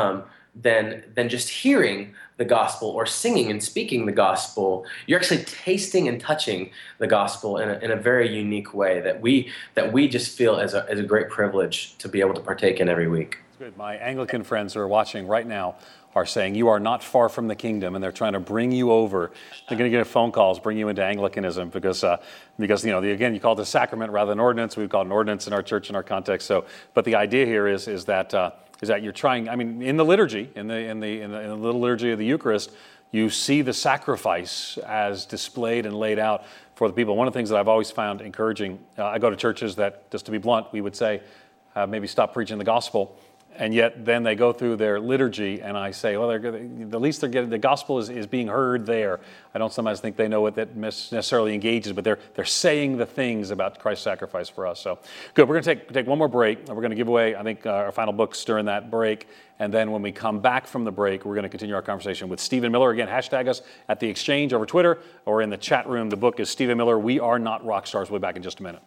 than just hearing the gospel or singing and speaking the gospel. You're actually tasting and touching the gospel in a very unique way that we just feel as a great privilege to be able to partake in every week. Good. My Anglican friends who are watching right now are saying you are not far from the kingdom, and they're trying to bring you over. They're going to get phone calls, bring you into Anglicanism because again, you call it a sacrament rather than ordinance. We call it an ordinance in our church in our context. So, but the idea here is that you're trying. I mean, in the liturgy, in the little liturgy of the Eucharist, you see the sacrifice as displayed and laid out for the people. One of the things that I've always found encouraging, I go to churches that, just to be blunt, we would say maybe stop preaching the gospel. And yet then they go through their liturgy and I say, well, the least they're getting, the gospel is being heard there. I don't sometimes think they know what that necessarily engages, but they're saying the things about Christ's sacrifice for us. So good, we're going to take one more break. We're going to give away, I think, our final books during that break. And then when we come back from the break, we're going to continue our conversation with Stephen Miller. Again, hashtag us at The Exchange over Twitter or in the chat room. The book is Stephen Miller, We Are Not Rock Stars. We'll be back in just a minute.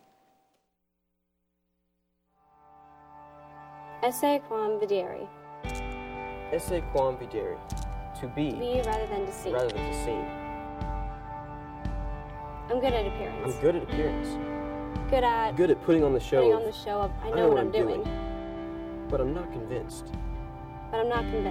Esse quam videri. Esse quam videri. To be rather than to see. Rather than to seem. I'm good at appearance. I'm good at appearance. Good at putting on the show. Putting on the show of I know what I'm doing. But I'm not convinced. I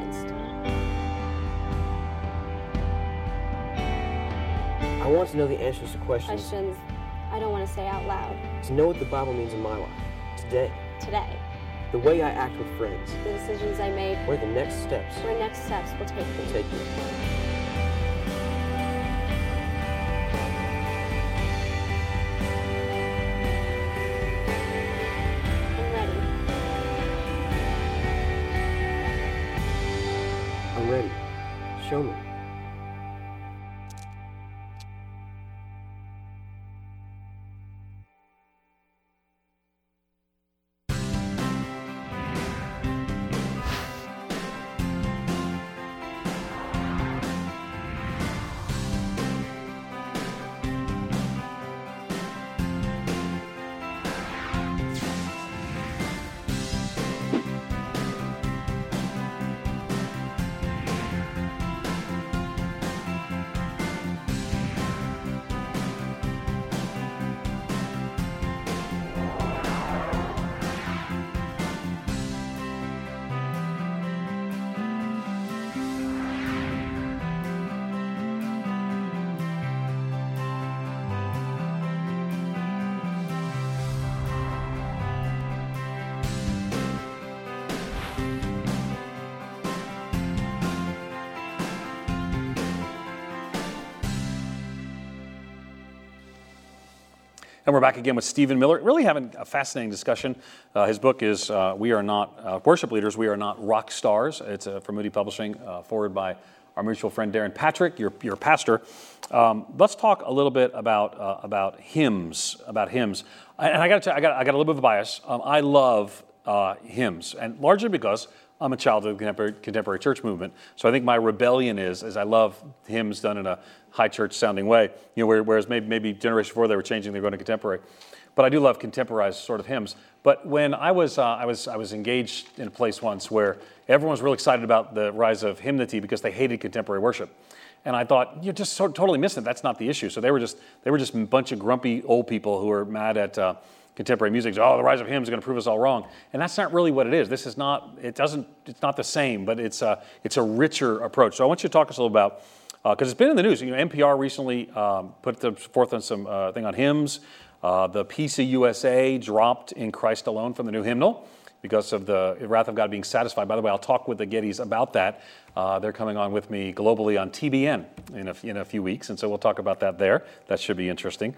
want to know the answers to questions I don't want to say out loud. To know what the Bible means in my life. Today. The way I act with friends. The decisions I make. Where the next steps will take me. I'm ready. Show me. And we're back again with Stephen Miller, really having a fascinating discussion. His book is We Are Not Worship Leaders, We Are Not Rock Stars. It's from Moody Publishing, forwarded by our mutual friend Darren Patrick, your pastor. Let's talk a little bit about hymns. And I got a little bit of a bias. I love hymns, and largely because I'm a child of the contemporary church movement. So I think my rebellion is I love hymns done in a high church sounding way. Whereas maybe generation before they were changing, they're going to contemporary. But I do love contemporized sort of hymns. But when I was engaged in a place once where everyone was really excited about the rise of hymnody because they hated contemporary worship. And I thought, you're just totally missing it. That's not the issue. So they were just a bunch of grumpy old people who were mad at contemporary music. So, the rise of hymns is going to prove us all wrong. And that's not really what it is. It's not the same, but it's a richer approach. So I want you to talk to us a little about, because it's been in the news. NPR recently put forth on some thing on hymns. The PCUSA dropped In Christ Alone from the new hymnal because of the wrath of God being satisfied. By the way, I'll talk with the Gettys about that. They're coming on with me globally on TBN in a few weeks, and so we'll talk about that there. That should be interesting.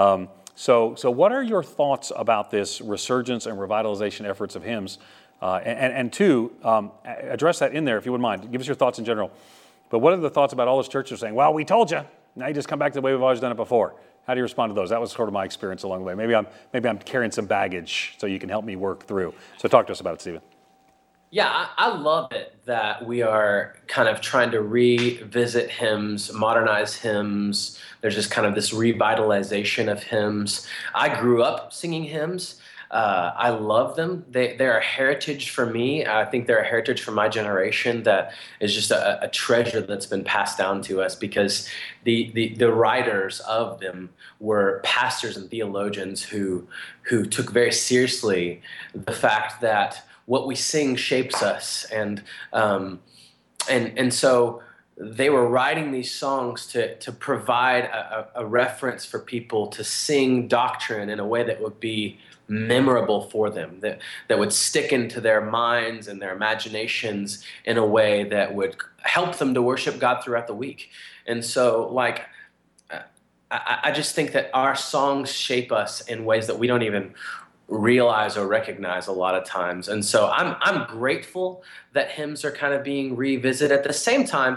So what are your thoughts about this resurgence and revitalization efforts of hymns? And two, address that in there if you wouldn't mind. Give us your thoughts in general. But what are the thoughts about all those churches saying, well, we told you. Now you just come back to the way we've always done it before. How do you respond to those? That was sort of my experience along the way. Maybe I'm carrying some baggage, so you can help me work through. So talk to us about it, Stephen. Yeah, I love it that we are kind of trying to revisit hymns, modernize hymns. There's just kind of this revitalization of hymns. I grew up singing hymns. I love them. They're a heritage for me. I think they're a heritage for my generation that is just a treasure that's been passed down to us because the writers of them were pastors and theologians who took very seriously the fact that what we sing shapes us, and so they were writing these songs to provide a reference for people to sing doctrine in a way that would be memorable for them, that would stick into their minds and their imaginations in a way that would help them to worship God throughout the week. And so, I just think that our songs shape us in ways that we don't even realize or recognize a lot of times. And so I'm grateful that hymns are kind of being revisited. At the same time,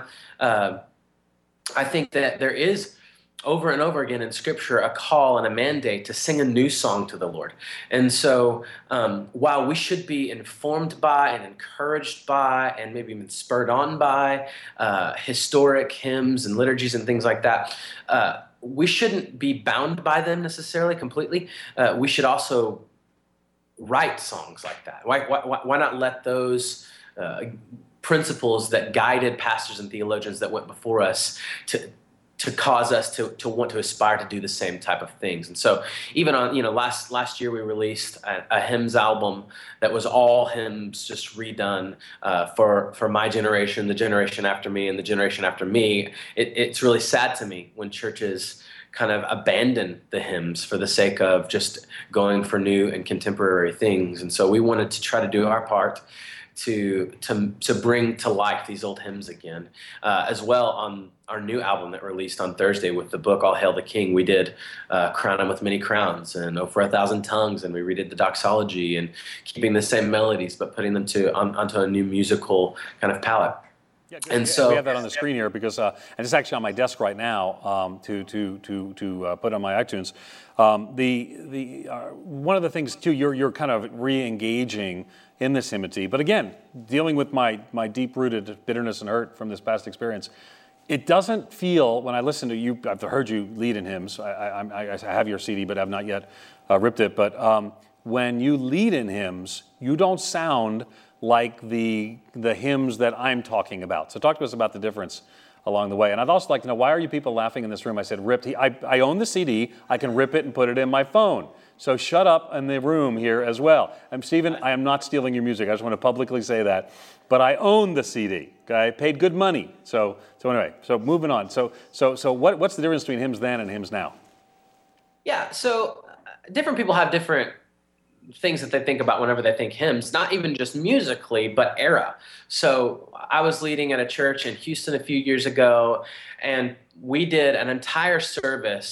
I think that there is over and over again in Scripture a call and a mandate to sing a new song to the Lord. And so while we should be informed by and encouraged by and maybe even spurred on by historic hymns and liturgies and things like that, we shouldn't be bound by them necessarily completely. We should also write songs like that. Why not let those principles that guided pastors and theologians that went before us to cause us to want to aspire to do the same type of things? And so even on, last year we released a hymns album that was all hymns just redone for my generation, the generation after me, and the generation after me. It's really sad to me when churches kind of abandon the hymns for the sake of just going for new and contemporary things. And so we wanted to try to do our part to bring to life these old hymns again. As well, on our new album that released on Thursday with the book All Hail the King, we did Crown Him with Many Crowns and Oh for a Thousand Tongues, and we redid the doxology and keeping the same melodies but putting them onto a new musical kind of palette. Yeah, and so we have that on the screen here because, and it's actually on my desk right now to put on my iTunes. One of the things too, you're kind of re-engaging in this hymnody, but again, dealing with my deep-rooted bitterness and hurt from this past experience. It doesn't feel, when I listen to you, I've heard you lead in hymns. I have your CD, but I've not yet ripped it. But when you lead in hymns, you don't sound like the hymns that I'm talking about. So talk to us about the difference along the way. And I'd also like to know, why are you people laughing in this room? I said ripped. I own the CD. I can rip it and put it in my phone. So shut up in the room here as well. Stephen, I am not stealing your music. I just want to publicly say that. But I own the CD. Okay? I paid good money. So anyway, so moving on. So what's the difference between hymns then and hymns now? Yeah, so different people have different things that they think about whenever they think hymns, not even just musically, but era. So I was leading at a church in Houston a few years ago, and we did an entire service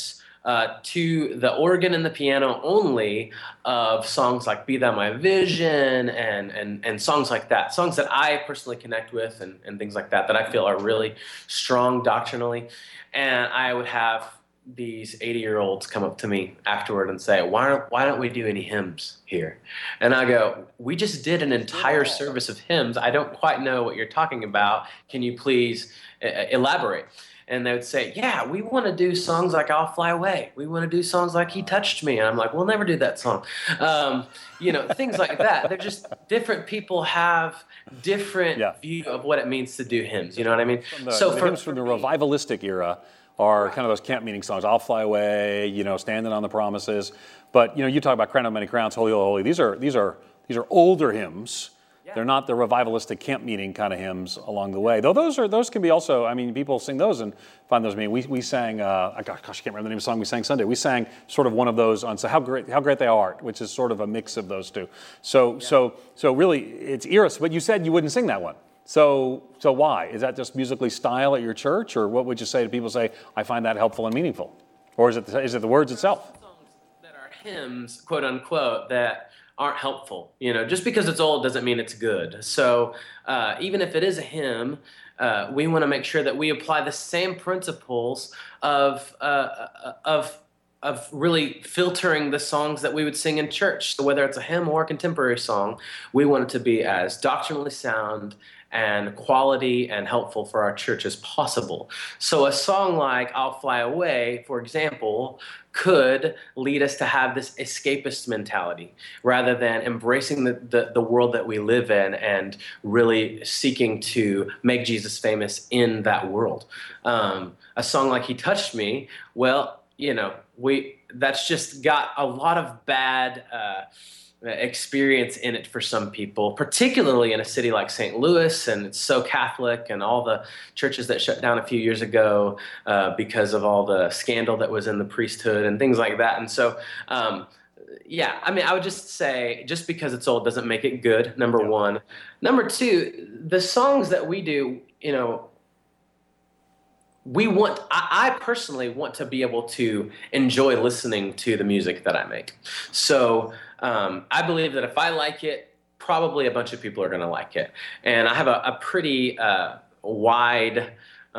to the organ and the piano only of songs like Be Thou My Vision and songs like that, songs that I personally connect with and things like that I feel are really strong doctrinally. And I would have these 80-year-olds come up to me afterward and say, why don't we do any hymns here? And I go, we just did an entire service of hymns. I don't quite know what you're talking about. Can you please elaborate? And they would say, yeah, we want to do songs like I'll Fly Away. We want to do songs like He Touched Me. And I'm like, we'll never do that song. Things like that. They're just different people have different view of what it means to do hymns. You know what I mean? The hymns from the revivalistic era are kind of those camp meeting songs. I'll Fly Away, Standing on the Promises. But, you talk about Crown of Many Crowns, Holy, Holy, Holy. These are older hymns. Yeah. They're not the revivalistic camp meeting kind of hymns along the way. Though those can be also, people sing those and find those. We sang, I can't remember the name of the song we sang Sunday. We sang sort of one of those on How Great Thou Art, which is sort of a mix of those two. So really, it's eras. But you said you wouldn't sing that one. So why? Is that just musically style at your church, or what would you say to people who say, I find that helpful and meaningful? Or is it the words itself? Songs that are hymns, quote unquote, that aren't helpful. Just because it's old doesn't mean it's good. So even if it is a hymn, we want to make sure that we apply the same principles of really filtering the songs that we would sing in church. So whether it's a hymn or a contemporary song, we want it to be as doctrinally sound and quality and helpful for our church as possible. So a song like I'll Fly Away, for example, could lead us to have this escapist mentality rather than embracing the world that we live in and really seeking to make Jesus famous in that world. A song like He Touched Me, well, that's just got a lot of bad experience in it for some people, particularly in a city like St. Louis, and it's so Catholic, and all the churches that shut down a few years ago because of all the scandal that was in the priesthood and things like that. And so, I would just say, just because it's old doesn't make it good, number one. Number two, the songs that we do, I personally want to be able to enjoy listening to the music that I make. So I believe that if I like it, probably a bunch of people are going to like it. And I have a pretty wide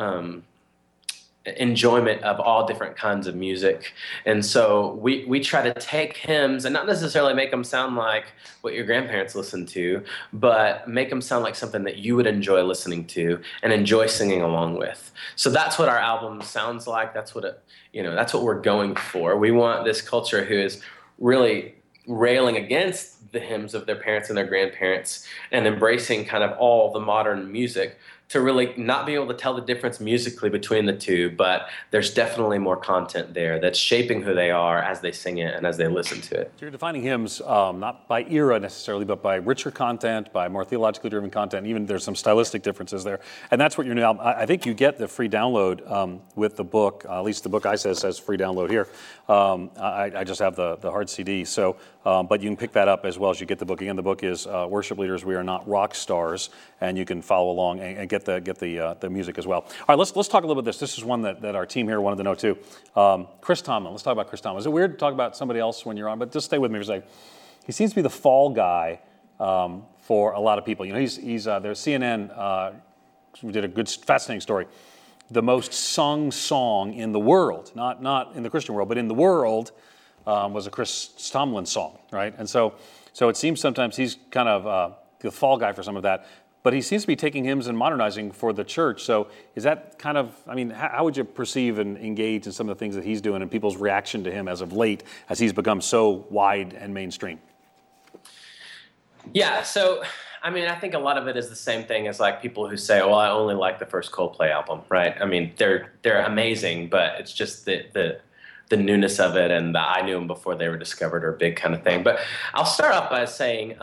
enjoyment of all different kinds of music. And so we try to take hymns and not necessarily make them sound like what your grandparents listened to, but make them sound like something that you would enjoy listening to and enjoy singing along with. So that's what our album sounds like. That's what that's what we're going for. We want this culture who is really railing against the hymns of their parents and their grandparents and embracing kind of all the modern music, to really not be able to tell the difference musically between the two, but there's definitely more content there that's shaping who they are as they sing it and as they listen to it. So you're defining hymns not by era necessarily, but by richer content, by more theologically driven content. Even there's some stylistic differences there. And that's what your new album, I think you get the free download with the book, at least the book I says free download here. I just have the hard CD. So, but you can pick that up as well as you get the book. Again, the book is Worship Leaders, We Are Not Rock Stars, and you can follow along and get the music as well. All right, let's talk a little bit about this. This is one that our team here wanted to know too. Chris Tomlin. Let's talk about Chris Tomlin. Is it weird to talk about somebody else when you're on? But just stay with me for a second. He seems to be the fall guy for a lot of people. He's there's CNN. We did a good, fascinating story. The most sung song in the world, not in the Christian world, but in the world, was a Chris Tomlin song, right? And so it seems sometimes he's kind of the fall guy for some of that. But he seems to be taking hymns and modernizing for the church. So is that kind of, how would you perceive and engage in some of the things that he's doing and people's reaction to him as of late, as he's become so wide and mainstream? Yeah, so, I think a lot of it is the same thing as like people who say, well, I only like the first Coldplay album, right? They're amazing, but it's just the newness of it and the I knew them before they were discovered or big kind of thing. But I'll start off by saying,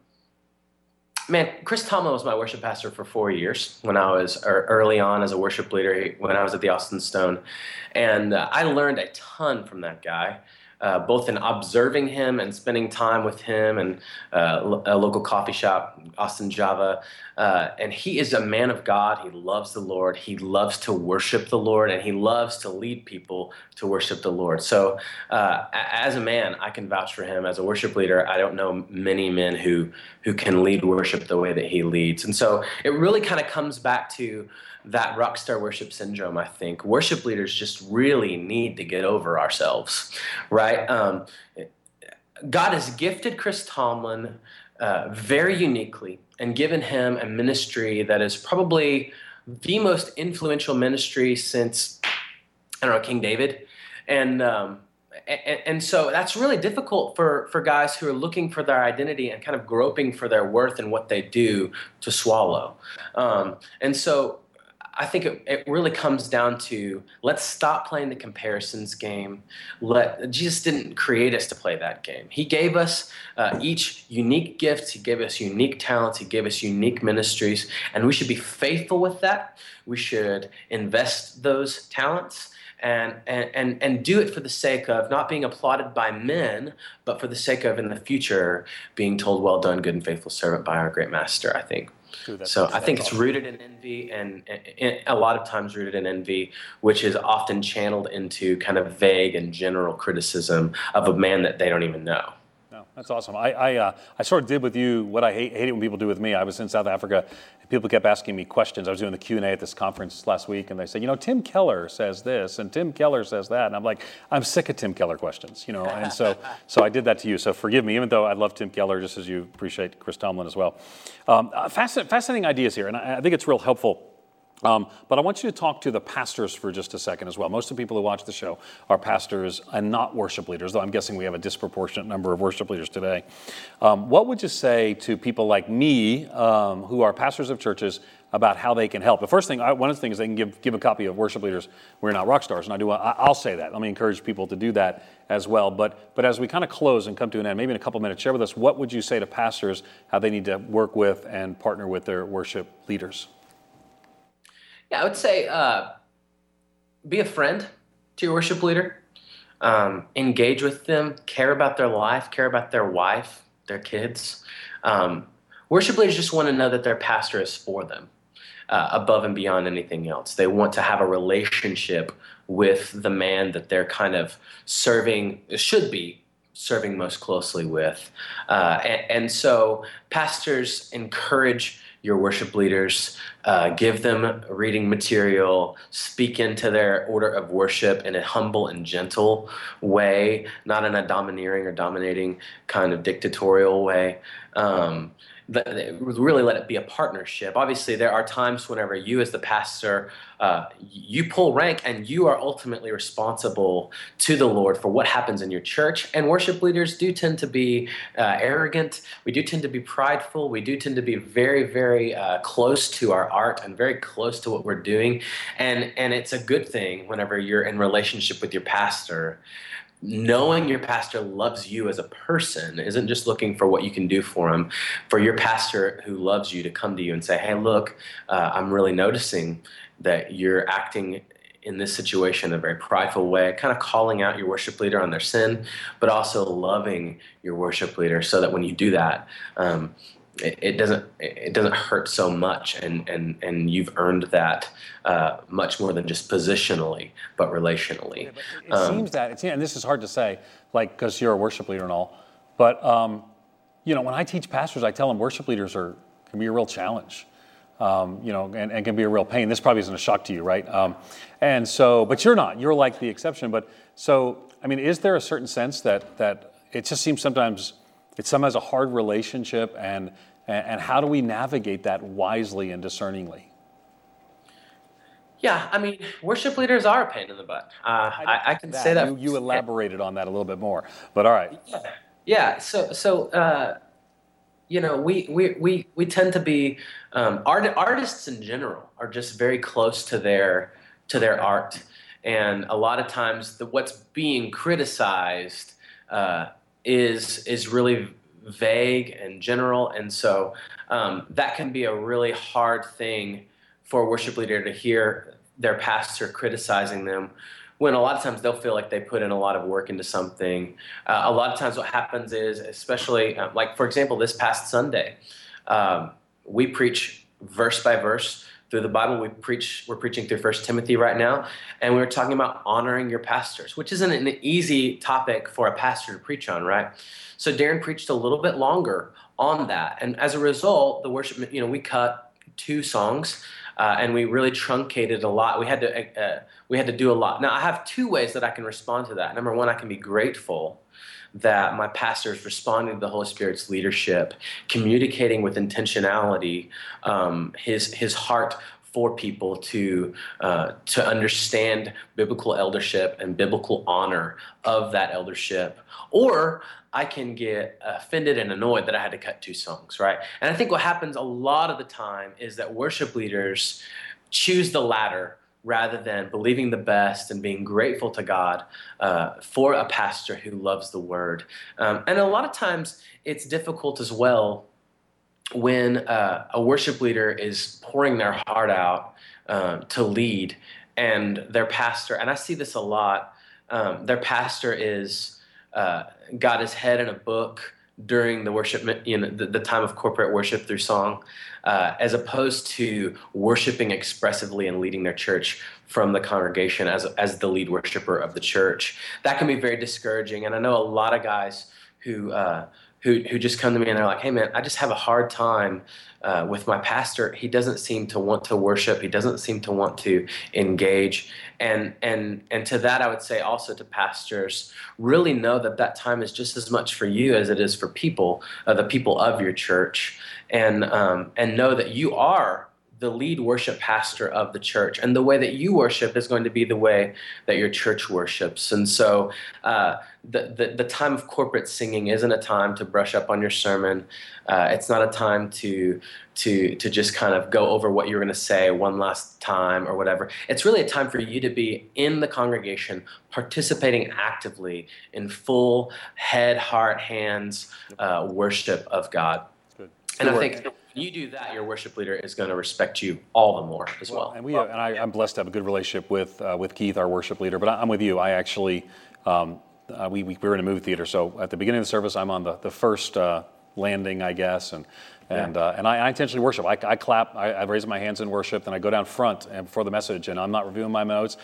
Chris Tomlin was my worship pastor for 4 years when I was early on as a worship leader when I was at the Austin Stone. And I learned a ton from that guy. both in observing him and spending time with him and a local coffee shop, Austin, Java. And he is a man of God. He loves the Lord. He loves to worship the Lord, and he loves to lead people to worship the Lord. So as a man, I can vouch for him. As a worship leader, I don't know many men who can lead worship the way that he leads. And so it really kind of comes back to that rock star worship syndrome, I think. Worship leaders just really need to get over ourselves, right? God has gifted Chris Tomlin very uniquely and given him a ministry that is probably the most influential ministry since, I don't know, King David. And so that's really difficult for guys who are looking for their identity and kind of groping for their worth in what they do to swallow. And so I think it really comes down to, let's stop playing the comparisons game. Jesus didn't create us to play that game. He gave us each unique gifts. He gave us unique talents. He gave us unique ministries, and we should be faithful with that. We should invest those talents and do it for the sake of not being applauded by men, but for the sake of, in the future, being told, well done, good and faithful servant, by our great master, I think. So I think it's rooted in envy, and a lot of times rooted in envy, which is often channeled into kind of vague and general criticism of a man that they don't even know. No, that's awesome. I sort of did with you what I hate when people do with me. I was in South Africa, and people kept asking me questions. I was doing the Q&A at this conference last week, and they said, Tim Keller says this, and Tim Keller says that. And I'm like, I'm sick of Tim Keller questions, And so I did that to you. So forgive me, even though I love Tim Keller, just as you appreciate Chris Tomlin as well. Fascinating ideas here, and I think it's real helpful. But I want you to talk to the pastors for just a second as well. Most of the people who watch the show are pastors and not worship leaders, though I'm guessing we have a disproportionate number of worship leaders today. What would you say to people like me who are pastors of churches about how they can help? The first thing, one of the things, they can give a copy of Worship Leaders, We're Not Rock Stars, and I'll say that. Let me encourage people to do that as well. But as we kind of close and come to an end, maybe in a couple minutes, share with us, what would you say to pastors, how they need to work with and partner with their worship leaders? Yeah, I would say be a friend to your worship leader. Engage with them, care about their life, care about their wife, their kids. Worship leaders just want to know that their pastor is for them above and beyond anything else. They want to have a relationship with the man that they're kind of should be serving most closely with. And so pastors encourage your worship leaders, give them reading material, speak into their order of worship in a humble and gentle way, not in a domineering or dominating kind of dictatorial way. Really let it be a partnership. Obviously, there are times whenever you as the pastor, you pull rank and you are ultimately responsible to the Lord for what happens in your church. And worship leaders do tend to be arrogant. We do tend to be prideful. We do tend to be very, very close to our art and very close to what we're doing. And it's a good thing whenever you're in relationship with your pastor. Knowing your pastor loves you as a person isn't just looking for what you can do for him. For your pastor who loves you to come to you and say, hey, look, I'm really noticing that you're acting in this situation in a very prideful way, kind of calling out your worship leader on their sin, but also loving your worship leader so that when you do that, it doesn't hurt so much, and you've earned that much more than just positionally, but relationally. Yeah, but it seems and this is hard to say, like, because you're a worship leader and all, but when I teach pastors, I tell them worship leaders can be a real challenge, and can be a real pain. This probably isn't a shock to you, right? And so, but you're like the exception. But so, I mean, is there a certain sense that it just seems sometimes it's a hard relationship, and how do we navigate that wisely and discerningly? Yeah, I mean, worship leaders are a pain in the butt. I can say that. You elaborated on that a little bit more, but all right. Yeah. So we tend to be artists in general are just very close to their art, and a lot of times what's being criticized is really vague and general, and so that can be a really hard thing for a worship leader to hear their pastor criticizing them when a lot of times they'll feel like they put in a lot of work into something. A lot of times what happens is, especially like, for example, this past Sunday, we preach verse by verse through the Bible. We're preaching through 1 Timothy right now, and we were talking about honoring your pastors, which isn't an easy topic for a pastor to preach on, right? So Darren preached a little bit longer on that, and as a result, the worship, we cut 2 songs, and we really truncated a lot. We had to do a lot. Now, I have 2 ways that I can respond to that. Number one, I can be grateful that my pastor is responding to the Holy Spirit's leadership, communicating with intentionality, his heart for people to understand biblical eldership and biblical honor of that eldership. Or I can get offended and annoyed that I had to cut 2 songs, right? And I think what happens a lot of the time is that worship leaders choose the latter rather than believing the best and being grateful to God for a pastor who loves the word. And a lot of times it's difficult as well when a worship leader is pouring their heart out to lead, and their pastor, and I see this a lot, their pastor is got his head in a book during the worship, the time of corporate worship through song, as opposed to worshiping expressively and leading their church from the congregation as the lead worshiper of the church. That can be very discouraging. And I know a lot of guys who just come to me and they're like, hey man, I just have a hard time with my pastor. He doesn't seem to want to worship. He doesn't seem to want to engage. And to that, I would say also to pastors, really know that time is just as much for you as it is for people, the people of your church, and know that you are the lead worship pastor of the church, and the way that you worship is going to be the way that your church worships. And so the time of corporate singing isn't a time to brush up on your sermon. It's not a time to just kind of go over what you're going to say one last time or whatever. It's really a time for you to be in the congregation, participating actively in full head, heart, hands worship of God. Good. And I think when you do that, your worship leader is going to respect you all the more as well. And I'm blessed to have a good relationship with Keith, our worship leader. But I'm with you. I actually we were in a movie theater, so at the beginning of the service, I'm on the first landing, I guess, and I intentionally worship. I clap. I raise my hands in worship, then I go down front and before the message, and I'm not reviewing my notes.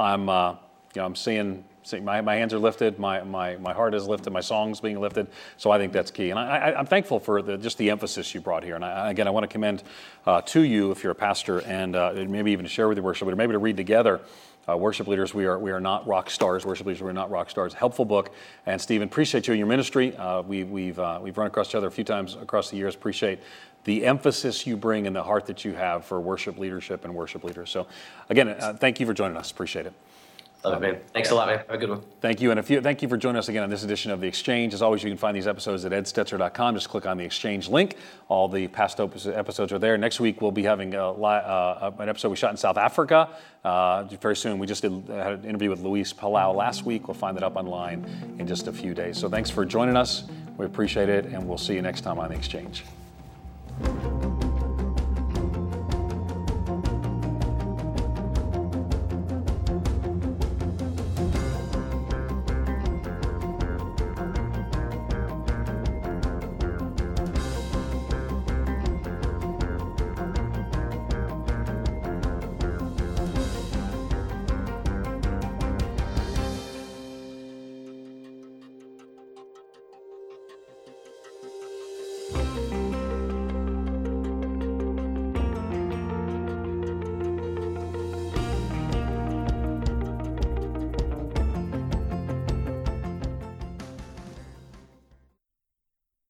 I'm seeing. My hands are lifted, my heart is lifted, my song's being lifted, so I think that's key. And I'm thankful for just the emphasis you brought here. And I want to commend to you, if you're a pastor, and maybe even to share with your worship leader, maybe to read together. Worship leaders, we are not rock stars. Worship leaders, we are not rock stars. Helpful book. And Stephen, appreciate you and your ministry. We've run across each other a few times across the years. Appreciate the emphasis you bring and the heart that you have for worship leadership and worship leaders. So again, thank you for joining us. Appreciate it. Love it, man. Thanks a lot, man. Have a good one. Thank you. And thank you for joining us again on this edition of The Exchange. As always, you can find these episodes at edstetzer.com. Just click on the Exchange link. All the past episodes are there. Next week, we'll be having an episode we shot in South Africa very soon. We just had an interview with Luis Palau last week. We'll find that up online in just a few days. So thanks for joining us. We appreciate it, and we'll see you next time on The Exchange.